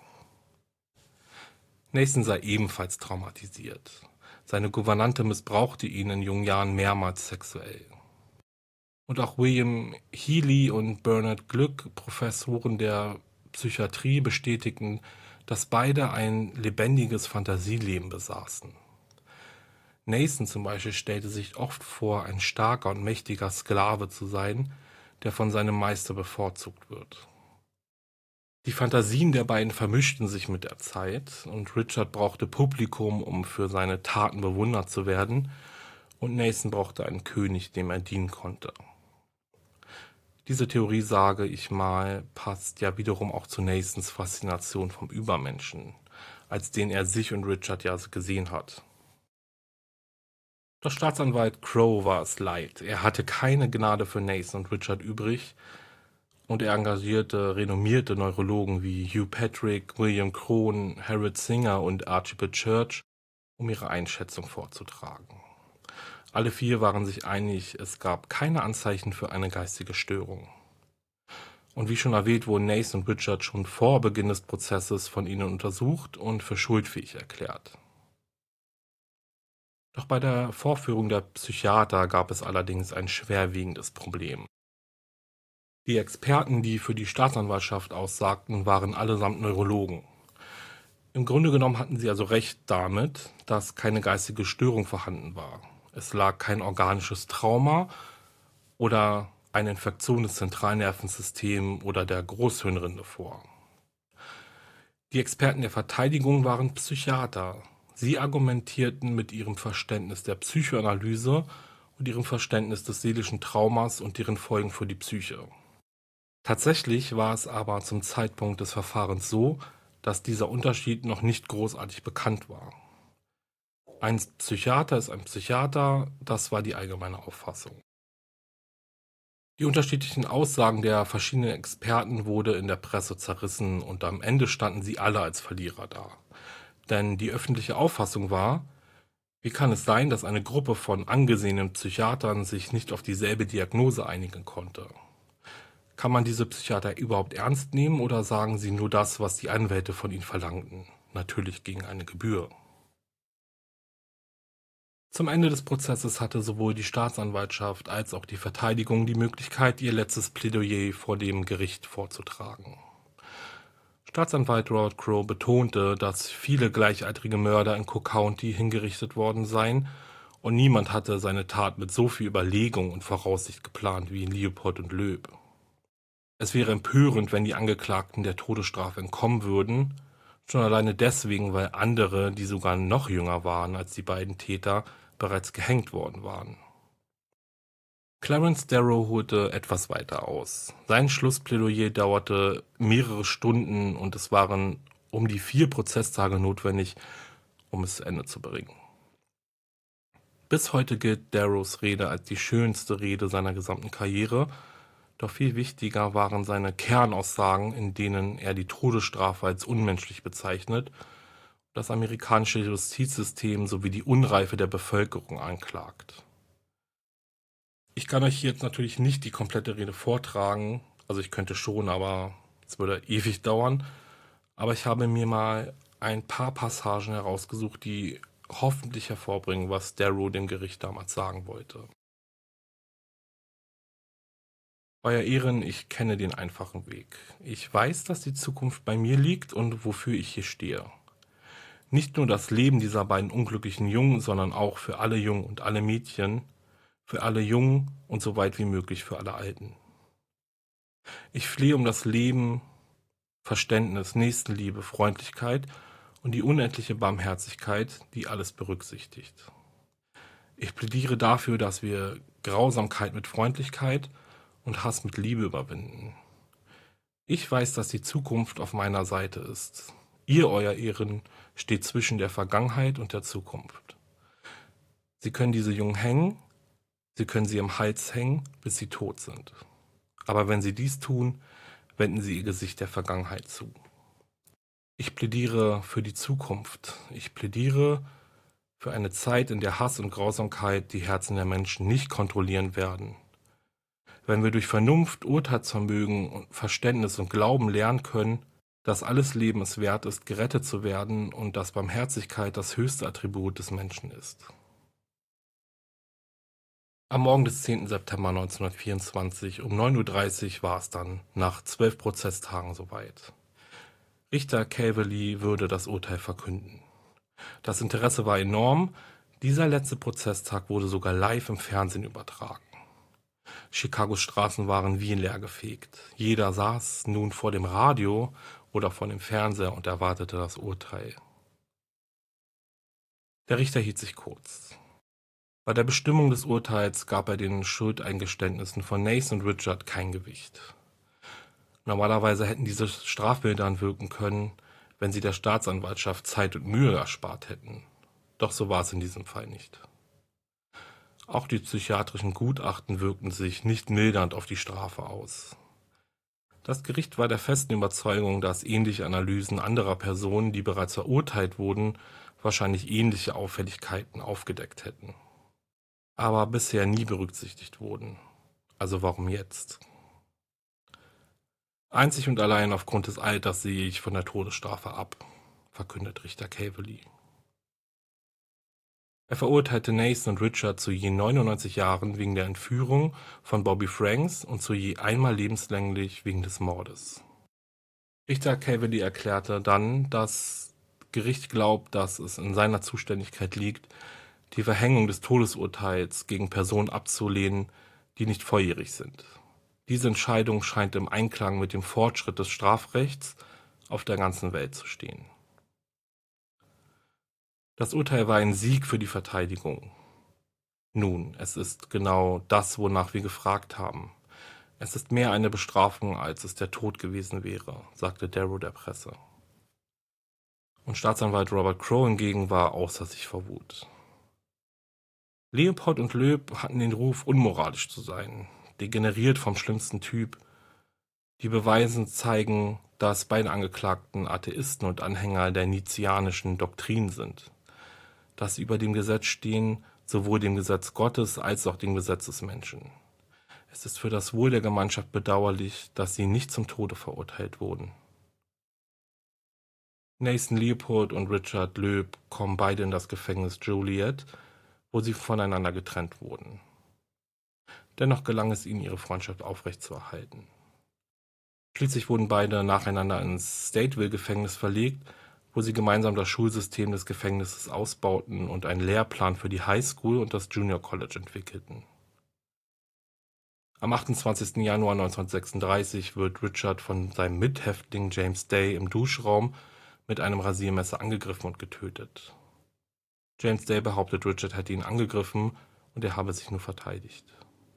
Nathan sei ebenfalls traumatisiert. Seine Gouvernante missbrauchte ihn in jungen Jahren mehrmals sexuell. Und auch William Healy und Bernard Glück, Professoren der Psychiatrie, bestätigten, dass beide ein lebendiges Fantasieleben besaßen. Nathan zum Beispiel stellte sich oft vor, ein starker und mächtiger Sklave zu sein, der von seinem Meister bevorzugt wird. Die Fantasien der beiden vermischten sich mit der Zeit und Richard brauchte Publikum, um für seine Taten bewundert zu werden, und Nathan brauchte einen König, dem er dienen konnte. Diese Theorie, sage ich mal, passt ja wiederum auch zu Nathans Faszination vom Übermenschen, als den er sich und Richard ja gesehen hat. Doch Staatsanwalt Crowe war es leid. Er hatte keine Gnade für Nathan und Richard übrig und er engagierte renommierte Neurologen wie Hugh Patrick, William Krohn, Harold Singer und Archibald Church, um ihre Einschätzung vorzutragen. Alle vier waren sich einig, es gab keine Anzeichen für eine geistige Störung. Und wie schon erwähnt, wurden Nathan und Richard schon vor Beginn des Prozesses von ihnen untersucht und für schuldfähig erklärt. Doch bei der Vorführung der Psychiater gab es allerdings ein schwerwiegendes Problem. Die Experten, die für die Staatsanwaltschaft aussagten, waren allesamt Neurologen. Im Grunde genommen hatten sie also recht damit, dass keine geistige Störung vorhanden war. Es lag kein organisches Trauma oder eine Infektion des Zentralnervensystems oder der Großhirnrinde vor. Die Experten der Verteidigung waren Psychiater. Sie argumentierten mit ihrem Verständnis der Psychoanalyse und ihrem Verständnis des seelischen Traumas und deren Folgen für die Psyche. Tatsächlich war es aber zum Zeitpunkt des Verfahrens so, dass dieser Unterschied noch nicht großartig bekannt war. Ein Psychiater ist ein Psychiater, das war die allgemeine Auffassung. Die unterschiedlichen Aussagen der verschiedenen Experten wurde in der Presse zerrissen und am Ende standen sie alle als Verlierer da. Denn die öffentliche Auffassung war, wie kann es sein, dass eine Gruppe von angesehenen Psychiatern sich nicht auf dieselbe Diagnose einigen konnte? Kann man diese Psychiater überhaupt ernst nehmen oder sagen sie nur das, was die Anwälte von ihnen verlangten? Natürlich gegen eine Gebühr. Zum Ende des Prozesses hatte sowohl die Staatsanwaltschaft als auch die Verteidigung die Möglichkeit, ihr letztes Plädoyer vor dem Gericht vorzutragen. Staatsanwalt Robert Crowe betonte, dass viele gleichaltrige Mörder in Cook County hingerichtet worden seien und niemand hatte seine Tat mit so viel Überlegung und Voraussicht geplant wie Leopold und Loeb. Es wäre empörend, wenn die Angeklagten der Todesstrafe entkommen würden, schon alleine deswegen, weil andere, die sogar noch jünger waren als die beiden Täter, bereits gehängt worden waren. Clarence Darrow holte etwas weiter aus. Sein Schlussplädoyer dauerte mehrere Stunden und es waren um die vier Prozesstage notwendig, um es zu Ende zu bringen. Bis heute gilt Darrows Rede als die schönste Rede seiner gesamten Karriere, doch viel wichtiger waren seine Kernaussagen, in denen er die Todesstrafe als unmenschlich bezeichnet, das amerikanische Justizsystem sowie die Unreife der Bevölkerung anklagt. Ich kann euch jetzt natürlich nicht die komplette Rede vortragen, also ich könnte schon, aber es würde ewig dauern. Aber ich habe mir mal ein paar Passagen herausgesucht, die hoffentlich hervorbringen, was Darrow dem Gericht damals sagen wollte. Euer Ehren, ich kenne den einfachen Weg. Ich weiß, dass die Zukunft bei mir liegt und wofür ich hier stehe. Nicht nur das Leben dieser beiden unglücklichen Jungen, sondern auch für alle Jungen und alle Mädchen, für alle Jungen und so weit wie möglich für alle Alten. Ich flehe um das Leben, Verständnis, Nächstenliebe, Freundlichkeit und die unendliche Barmherzigkeit, die alles berücksichtigt. Ich plädiere dafür, dass wir Grausamkeit mit Freundlichkeit und Hass mit Liebe überwinden. Ich weiß, dass die Zukunft auf meiner Seite ist. Ihr, Euer Ehren, steht zwischen der Vergangenheit und der Zukunft. Sie können diese Jungen hängen, Sie können sie am Hals hängen, bis sie tot sind. Aber wenn sie dies tun, wenden sie ihr Gesicht der Vergangenheit zu. Ich plädiere für die Zukunft. Ich plädiere für eine Zeit, in der Hass und Grausamkeit die Herzen der Menschen nicht kontrollieren werden. Wenn wir durch Vernunft, Urteilsvermögen und Verständnis und Glauben lernen können, dass alles Leben es wert ist, gerettet zu werden und dass Barmherzigkeit das höchste Attribut des Menschen ist. Am Morgen des zehnten September neunzehnhundertvierundzwanzig um neun Uhr dreißig war es dann, nach zwölf Prozesstagen soweit. Richter Cavalli würde das Urteil verkünden. Das Interesse war enorm. Dieser letzte Prozesstag wurde sogar live im Fernsehen übertragen. Chicagos Straßen waren wie leergefegt. Jeder saß nun vor dem Radio oder vor dem Fernseher und erwartete das Urteil. Der Richter hielt sich kurz. Bei der Bestimmung des Urteils gab er den Schuldeingeständnissen von Nathan und Richard kein Gewicht. Normalerweise hätten diese strafmildernd wirken können, wenn sie der Staatsanwaltschaft Zeit und Mühe erspart hätten. Doch so war es in diesem Fall nicht. Auch die psychiatrischen Gutachten wirkten sich nicht mildernd auf die Strafe aus. Das Gericht war der festen Überzeugung, dass ähnliche Analysen anderer Personen, die bereits verurteilt wurden, wahrscheinlich ähnliche Auffälligkeiten aufgedeckt hätten. Aber bisher nie berücksichtigt wurden. Also warum jetzt? Einzig und allein aufgrund des Alters sehe ich von der Todesstrafe ab, verkündet Richter Cavalli. Er verurteilte Nathan und Richard zu je neunundneunzig Jahren wegen der Entführung von Bobby Franks und zu je einmal lebenslänglich wegen des Mordes. Richter Cavalli erklärte dann, das Gericht glaubt, dass es in seiner Zuständigkeit liegt, die Verhängung des Todesurteils gegen Personen abzulehnen, die nicht volljährig sind. Diese Entscheidung scheint im Einklang mit dem Fortschritt des Strafrechts auf der ganzen Welt zu stehen. Das Urteil war ein Sieg für die Verteidigung. Nun, es ist genau das, wonach wir gefragt haben. Es ist mehr eine Bestrafung, als es der Tod gewesen wäre, sagte Darrow der Presse. Und Staatsanwalt Robert Crowe hingegen war außer sich vor Wut. Leopold und Loeb hatten den Ruf, unmoralisch zu sein, degeneriert vom schlimmsten Typ. Die Beweise zeigen, dass beide Angeklagten Atheisten und Anhänger der nietzscheanischen Doktrin sind, dass sie über dem Gesetz stehen, sowohl dem Gesetz Gottes als auch dem Gesetz des Menschen. Es ist für das Wohl der Gemeinschaft bedauerlich, dass sie nicht zum Tode verurteilt wurden. Nathan Leopold und Richard Loeb kommen beide in das Gefängnis Joliet, wo sie voneinander getrennt wurden. Dennoch gelang es ihnen, ihre Freundschaft aufrechtzuerhalten. Schließlich wurden beide nacheinander ins Stateville-Gefängnis verlegt, wo sie gemeinsam das Schulsystem des Gefängnisses ausbauten und einen Lehrplan für die High School und das Junior College entwickelten. Am achtundzwanzigsten Januar neunzehnhundertsechsunddreißig wird Richard von seinem Mithäftling James Day im Duschraum mit einem Rasiermesser angegriffen und getötet. James Day behauptet, Richard hätte ihn angegriffen und er habe sich nur verteidigt.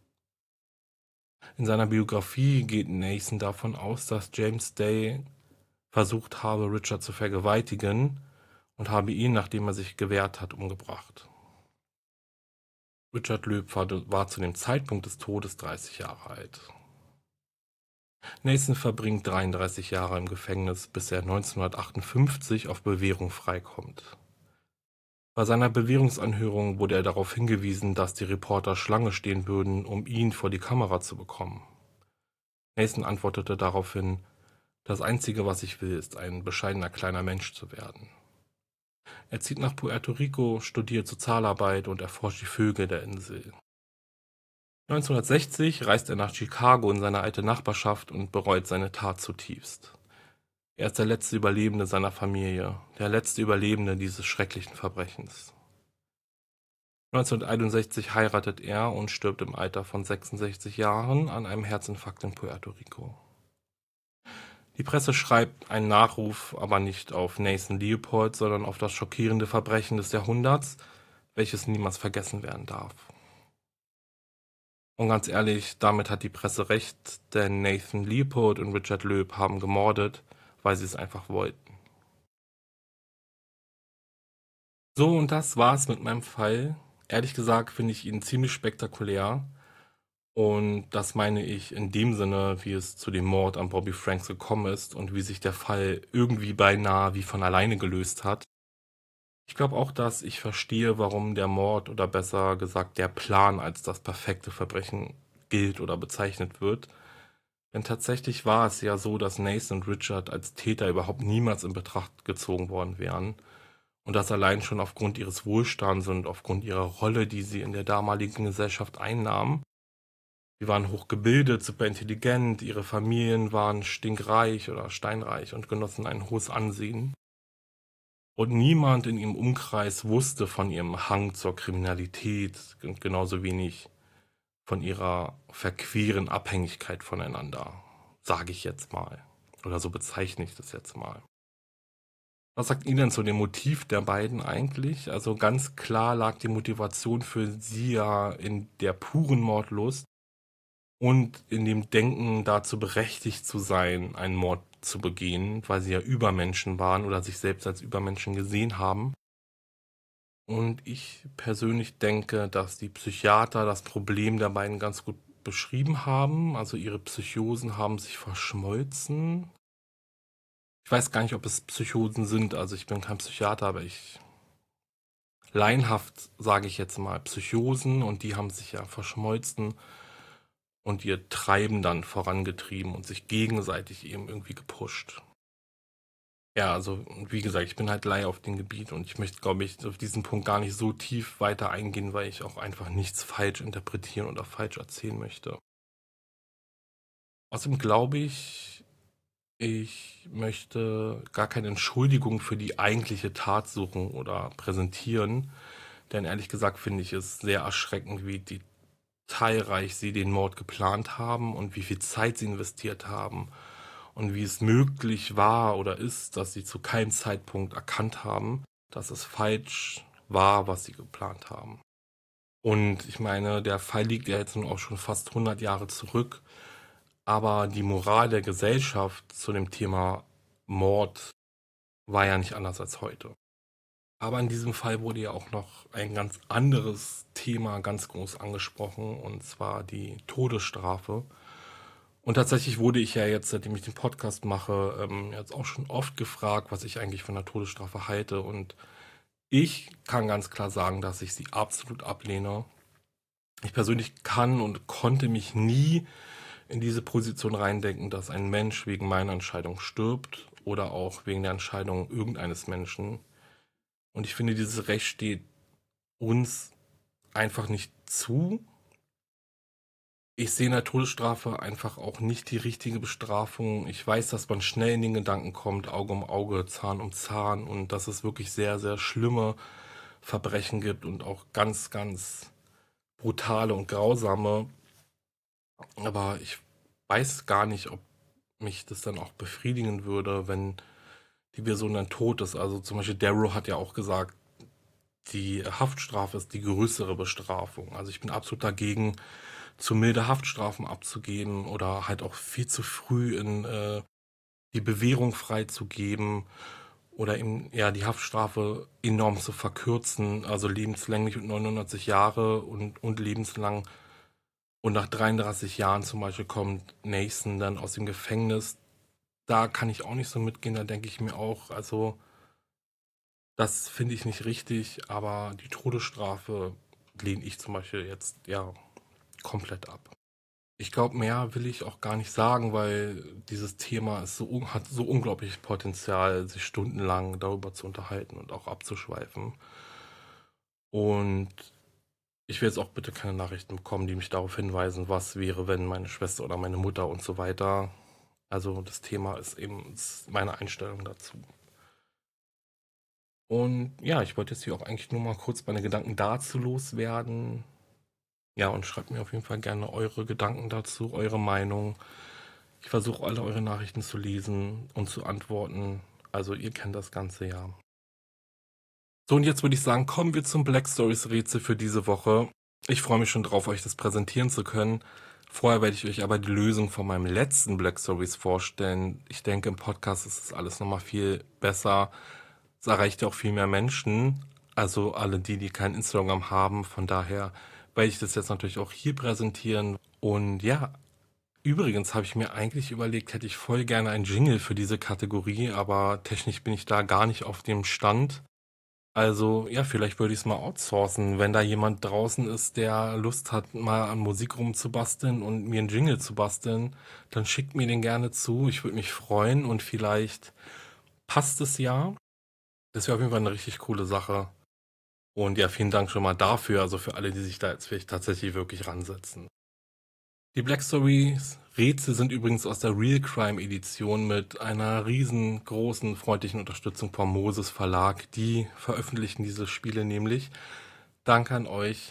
In seiner Biografie geht Nathan davon aus, dass James Day versucht habe, Richard zu vergewaltigen und habe ihn, nachdem er sich gewehrt hat, umgebracht. Richard Loeb war, war zu dem Zeitpunkt des Todes dreißig Jahre alt. Nathan verbringt dreiunddreißig Jahre im Gefängnis, bis er neunzehnhundertachtundfünfzig auf Bewährung freikommt. Bei seiner Bewährungsanhörung wurde er darauf hingewiesen, dass die Reporter Schlange stehen würden, um ihn vor die Kamera zu bekommen. Nathan antwortete daraufhin: Das Einzige, was ich will, ist ein bescheidener kleiner Mensch zu werden. Er zieht nach Puerto Rico, studiert Sozialarbeit und erforscht die Vögel der Insel. neunzehnhundertsechzig reist er nach Chicago in seine alte Nachbarschaft und bereut seine Tat zutiefst. Er ist der letzte Überlebende seiner Familie, der letzte Überlebende dieses schrecklichen Verbrechens. neunzehnhunderteinundsechzig heiratet er und stirbt im Alter von sechsundsechzig Jahren an einem Herzinfarkt in Puerto Rico. Die Presse schreibt einen Nachruf, aber nicht auf Nathan Leopold, sondern auf das schockierende Verbrechen des Jahrhunderts, welches niemals vergessen werden darf. Und ganz ehrlich, damit hat die Presse recht, denn Nathan Leopold und Richard Loeb haben gemordet, weil sie es einfach wollten. So, und das war's mit meinem Fall. Ehrlich gesagt finde ich ihn ziemlich spektakulär. Und das meine ich in dem Sinne, wie es zu dem Mord an Bobby Franks gekommen ist und wie sich der Fall irgendwie beinahe wie von alleine gelöst hat. Ich glaube auch, dass ich verstehe, warum der Mord oder besser gesagt der Plan als das perfekte Verbrechen gilt oder bezeichnet wird. Denn tatsächlich war es ja so, dass Nathan und Richard als Täter überhaupt niemals in Betracht gezogen worden wären. Und das allein schon aufgrund ihres Wohlstands und aufgrund ihrer Rolle, die sie in der damaligen Gesellschaft einnahmen. Sie waren hochgebildet, super intelligent, ihre Familien waren stinkreich oder steinreich und genossen ein hohes Ansehen. Und niemand in ihrem Umkreis wusste von ihrem Hang zur Kriminalität und genauso wenig von ihrer verqueren Abhängigkeit voneinander, sage ich jetzt mal. Oder so bezeichne ich das jetzt mal. Was sagt ihr denn zu dem Motiv der beiden eigentlich? Also ganz klar lag die Motivation für sie ja in der puren Mordlust und in dem Denken, dazu berechtigt zu sein, einen Mord zu begehen, weil sie ja Übermenschen waren oder sich selbst als Übermenschen gesehen haben. Und ich persönlich denke, dass die Psychiater das Problem der beiden ganz gut beschrieben haben. Also ihre Psychosen haben sich verschmolzen. Ich weiß gar nicht, ob es Psychosen sind. Also ich bin kein Psychiater, aber ich laienhaft sage ich jetzt mal Psychosen, und die haben sich ja verschmolzen und ihr Treiben dann vorangetrieben und sich gegenseitig eben irgendwie gepusht. Ja, also wie gesagt, ich bin halt Laie auf dem Gebiet und ich möchte, glaube ich, auf diesen Punkt gar nicht so tief weiter eingehen, weil ich auch einfach nichts falsch interpretieren oder falsch erzählen möchte. Außerdem glaube ich, ich möchte gar keine Entschuldigung für die eigentliche Tat suchen oder präsentieren, denn ehrlich gesagt finde ich es sehr erschreckend, wie detailreich sie den Mord geplant haben und wie viel Zeit sie investiert haben und wie es möglich war oder ist, dass sie zu keinem Zeitpunkt erkannt haben, dass es falsch war, was sie geplant haben. Und ich meine, der Fall liegt ja jetzt nun auch schon fast hundert Jahre zurück, aber die Moral der Gesellschaft zu dem Thema Mord war ja nicht anders als heute. Aber in diesem Fall wurde ja auch noch ein ganz anderes Thema ganz groß angesprochen, und zwar die Todesstrafe. Und tatsächlich wurde ich ja jetzt, seitdem ich den Podcast mache, ähm, jetzt auch schon oft gefragt, was ich eigentlich von der Todesstrafe halte. Und ich kann ganz klar sagen, dass ich sie absolut ablehne. Ich persönlich kann und konnte mich nie in diese Position reindenken, dass ein Mensch wegen meiner Entscheidung stirbt oder auch wegen der Entscheidung irgendeines Menschen. Und ich finde, dieses Recht steht uns einfach nicht zu. Ich sehe in der Todesstrafe einfach auch nicht die richtige Bestrafung. Ich weiß, dass man schnell in den Gedanken kommt, Auge um Auge, Zahn um Zahn und dass es wirklich sehr, sehr schlimme Verbrechen gibt und auch ganz, ganz brutale und grausame. Aber ich weiß gar nicht, ob mich das dann auch befriedigen würde, wenn die Person dann tot ist. Also zum Beispiel Darrow hat ja auch gesagt, die Haftstrafe ist die größere Bestrafung. Also ich bin absolut dagegen, zu milde Haftstrafen abzugeben oder halt auch viel zu früh in äh, die Bewährung freizugeben oder eben ja die Haftstrafe enorm zu verkürzen, also lebenslänglich und neunundneunzig Jahre und, und lebenslang. Und nach dreiunddreißig Jahren zum Beispiel kommt Nathan dann aus dem Gefängnis. Da kann ich auch nicht so mitgehen, da denke ich mir auch, also das finde ich nicht richtig, aber die Todesstrafe lehne ich zum Beispiel jetzt ja komplett ab. Ich glaube, mehr will ich auch gar nicht sagen, weil dieses Thema ist so, un- hat so unglaublich Potenzial, sich stundenlang darüber zu unterhalten und auch abzuschweifen. Und ich will jetzt auch bitte keine Nachrichten bekommen, die mich darauf hinweisen, was wäre, wenn meine Schwester oder meine Mutter und so weiter. Also das Thema ist eben ist meine Einstellung dazu. Und ja, ich wollte jetzt hier auch eigentlich nur mal kurz meine Gedanken dazu loswerden. Ja, und schreibt mir auf jeden Fall gerne eure Gedanken dazu, eure Meinung. Ich versuche alle eure Nachrichten zu lesen und zu antworten. Also ihr kennt das Ganze ja. So, und jetzt würde ich sagen, kommen wir zum Black Stories Rätsel für diese Woche. Ich freue mich schon drauf, euch das präsentieren zu können. Vorher werde ich euch aber die Lösung von meinem letzten Black Stories vorstellen. Ich denke, im Podcast ist es alles nochmal viel besser. Es erreicht ja auch viel mehr Menschen. Also alle die, die kein Instagram haben. Von daher werde ich das jetzt natürlich auch hier präsentieren. Und ja, übrigens habe ich mir eigentlich überlegt, hätte ich voll gerne einen Jingle für diese Kategorie, aber technisch bin ich da gar nicht auf dem Stand. Also ja, vielleicht würde ich es mal outsourcen, wenn da jemand draußen ist, der Lust hat, mal an Musik rumzubasteln und mir einen Jingle zu basteln, dann schickt mir den gerne zu. Ich würde mich freuen und vielleicht passt es ja. Das wäre auf jeden Fall eine richtig coole Sache. Und ja, vielen Dank schon mal dafür, also für alle, die sich da jetzt vielleicht tatsächlich wirklich ransetzen. Die Black Stories Rätsel sind übrigens aus der Real Crime Edition mit einer riesengroßen freundlichen Unterstützung vom Moses Verlag. Die veröffentlichen diese Spiele nämlich. Danke an euch.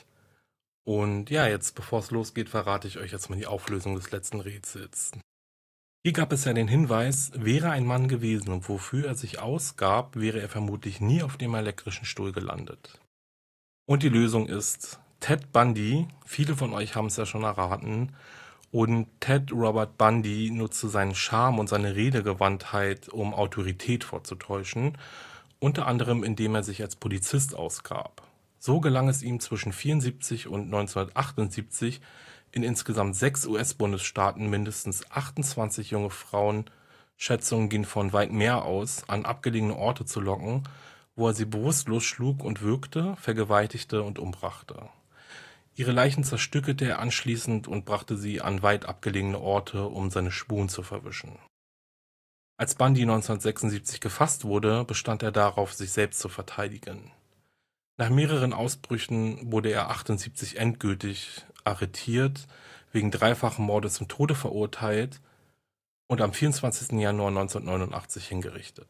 Und ja, jetzt bevor es losgeht, verrate ich euch jetzt mal die Auflösung des letzten Rätsels. Hier gab es ja den Hinweis, wäre ein Mann gewesen und wofür er sich ausgab, wäre er vermutlich nie auf dem elektrischen Stuhl gelandet. Und die Lösung ist Ted Bundy. Viele von euch haben es ja schon erraten. Und Ted Robert Bundy nutzte seinen Charme und seine Redegewandtheit, um Autorität vorzutäuschen, unter anderem indem er sich als Polizist ausgab. So gelang es ihm zwischen vierundsiebzig und neunzehnhundertachtundsiebzig in insgesamt sechs U S-Bundesstaaten mindestens achtundzwanzig junge Frauen, Schätzungen gehen von weit mehr aus, an abgelegene Orte zu locken, wo er sie bewusstlos schlug und würgte, vergewaltigte und umbrachte. Ihre Leichen zerstückelte er anschließend und brachte sie an weit abgelegene Orte, um seine Spuren zu verwischen. Als Bundy neunzehnhundertsechsundsiebzig gefasst wurde, bestand er darauf, sich selbst zu verteidigen. Nach mehreren Ausbrüchen wurde er achtundsiebzig endgültig arretiert, wegen dreifachen Mordes zum Tode verurteilt und am vierundzwanzigsten Januar neunzehnhundertneunundachtzig hingerichtet.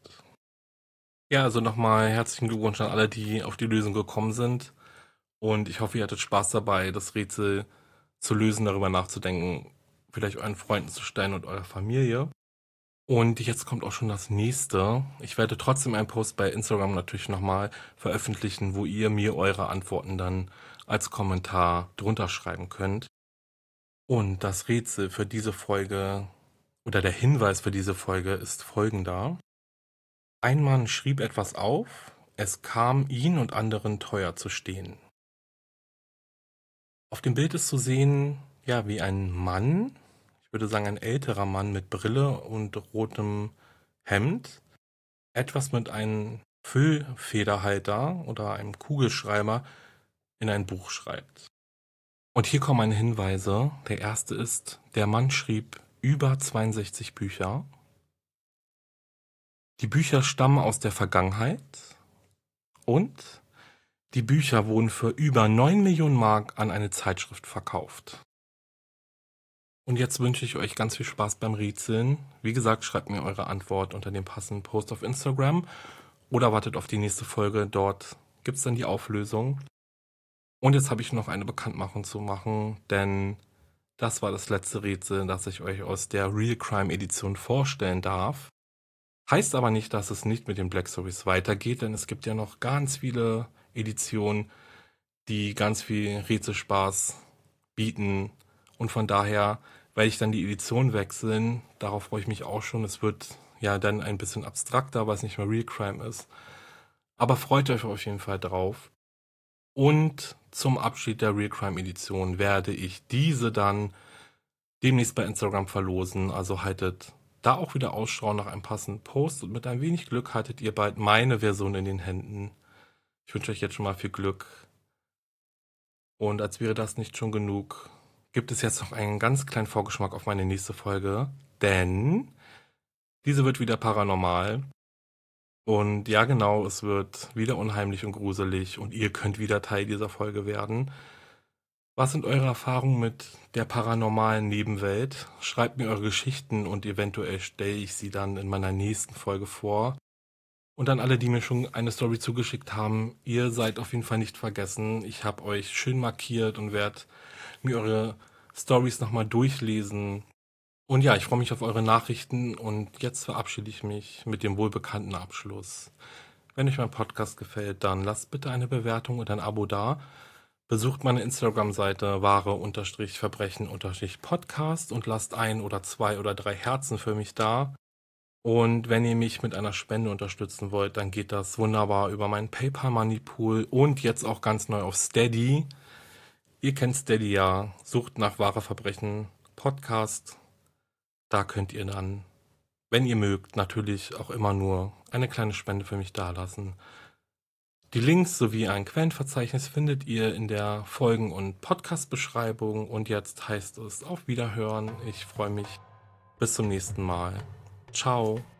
Ja, also nochmal herzlichen Glückwunsch an alle, die auf die Lösung gekommen sind. Und ich hoffe, ihr hattet Spaß dabei, das Rätsel zu lösen, darüber nachzudenken, vielleicht euren Freunden zu stellen und eurer Familie. Und jetzt kommt auch schon das nächste. Ich werde trotzdem einen Post bei Instagram natürlich nochmal veröffentlichen, wo ihr mir eure Antworten dann als Kommentar drunter schreiben könnt. Und das Rätsel für diese Folge oder der Hinweis für diese Folge ist folgender. Ein Mann schrieb etwas auf, es kam ihn und anderen teuer zu stehen. Auf dem Bild ist zu sehen, ja, wie ein Mann, ich würde sagen ein älterer Mann mit Brille und rotem Hemd, etwas mit einem Füllfederhalter oder einem Kugelschreiber in ein Buch schreibt. Und hier kommen meine Hinweise. Der erste ist, der Mann schrieb über zweiundsechzig Bücher. Die Bücher stammen aus der Vergangenheit und Die Bücher wurden für über neun Millionen Mark an eine Zeitschrift verkauft. Und jetzt wünsche ich euch ganz viel Spaß beim Rätseln. Wie gesagt, schreibt mir eure Antwort unter dem passenden Post auf Instagram oder wartet auf die nächste Folge. Dort gibt es dann die Auflösung. Und jetzt habe ich noch eine Bekanntmachung zu machen, denn das war das letzte Rätsel, das ich euch aus der Real Crime Edition vorstellen darf. Heißt aber nicht, dass es nicht mit den Black Stories weitergeht, denn es gibt ja noch ganz viele Editionen, die ganz viel Rätselspaß bieten. Und von daher werde ich dann die Edition wechseln. Darauf freue ich mich auch schon. Es wird ja dann ein bisschen abstrakter, weil es nicht mehr Real Crime ist. Aber freut euch auf jeden Fall drauf. Und zum Abschied der Real Crime Edition werde ich diese dann demnächst bei Instagram verlosen. Also haltet da auch wieder Ausschau nach einem passenden Post. Und mit ein wenig Glück haltet ihr bald meine Version in den Händen. Ich wünsche euch jetzt schon mal viel Glück. Und als wäre das nicht schon genug, gibt es jetzt noch einen ganz kleinen Vorgeschmack auf meine nächste Folge, denn diese wird wieder paranormal. Und ja genau, es wird wieder unheimlich und gruselig und ihr könnt wieder Teil dieser Folge werden. Was sind eure Erfahrungen mit der paranormalen Nebenwelt? Schreibt mir eure Geschichten und eventuell stelle ich sie dann in meiner nächsten Folge vor. Und an alle, die mir schon eine Story zugeschickt haben, ihr seid auf jeden Fall nicht vergessen. Ich habe euch schön markiert und werde mir eure Stories nochmal durchlesen. Und ja, ich freue mich auf eure Nachrichten und jetzt verabschiede ich mich mit dem wohlbekannten Abschluss. Wenn euch mein Podcast gefällt, dann lasst bitte eine Bewertung und ein Abo da. Besucht meine Instagram-Seite wahre-verbrechen-podcast und lasst ein oder zwei oder drei Herzen für mich da. Und wenn ihr mich mit einer Spende unterstützen wollt, dann geht das wunderbar über meinen PayPal Money Pool und jetzt auch ganz neu auf Steady. Ihr kennt Steady ja, sucht nach Wahre Verbrechen Podcast. Da könnt ihr dann, wenn ihr mögt, natürlich auch immer nur eine kleine Spende für mich dalassen. Die Links sowie ein Quellenverzeichnis findet ihr in der Folgen- und Podcast-Beschreibung. Und jetzt heißt es auf Wiederhören. Ich freue mich. Bis zum nächsten Mal. Ciao.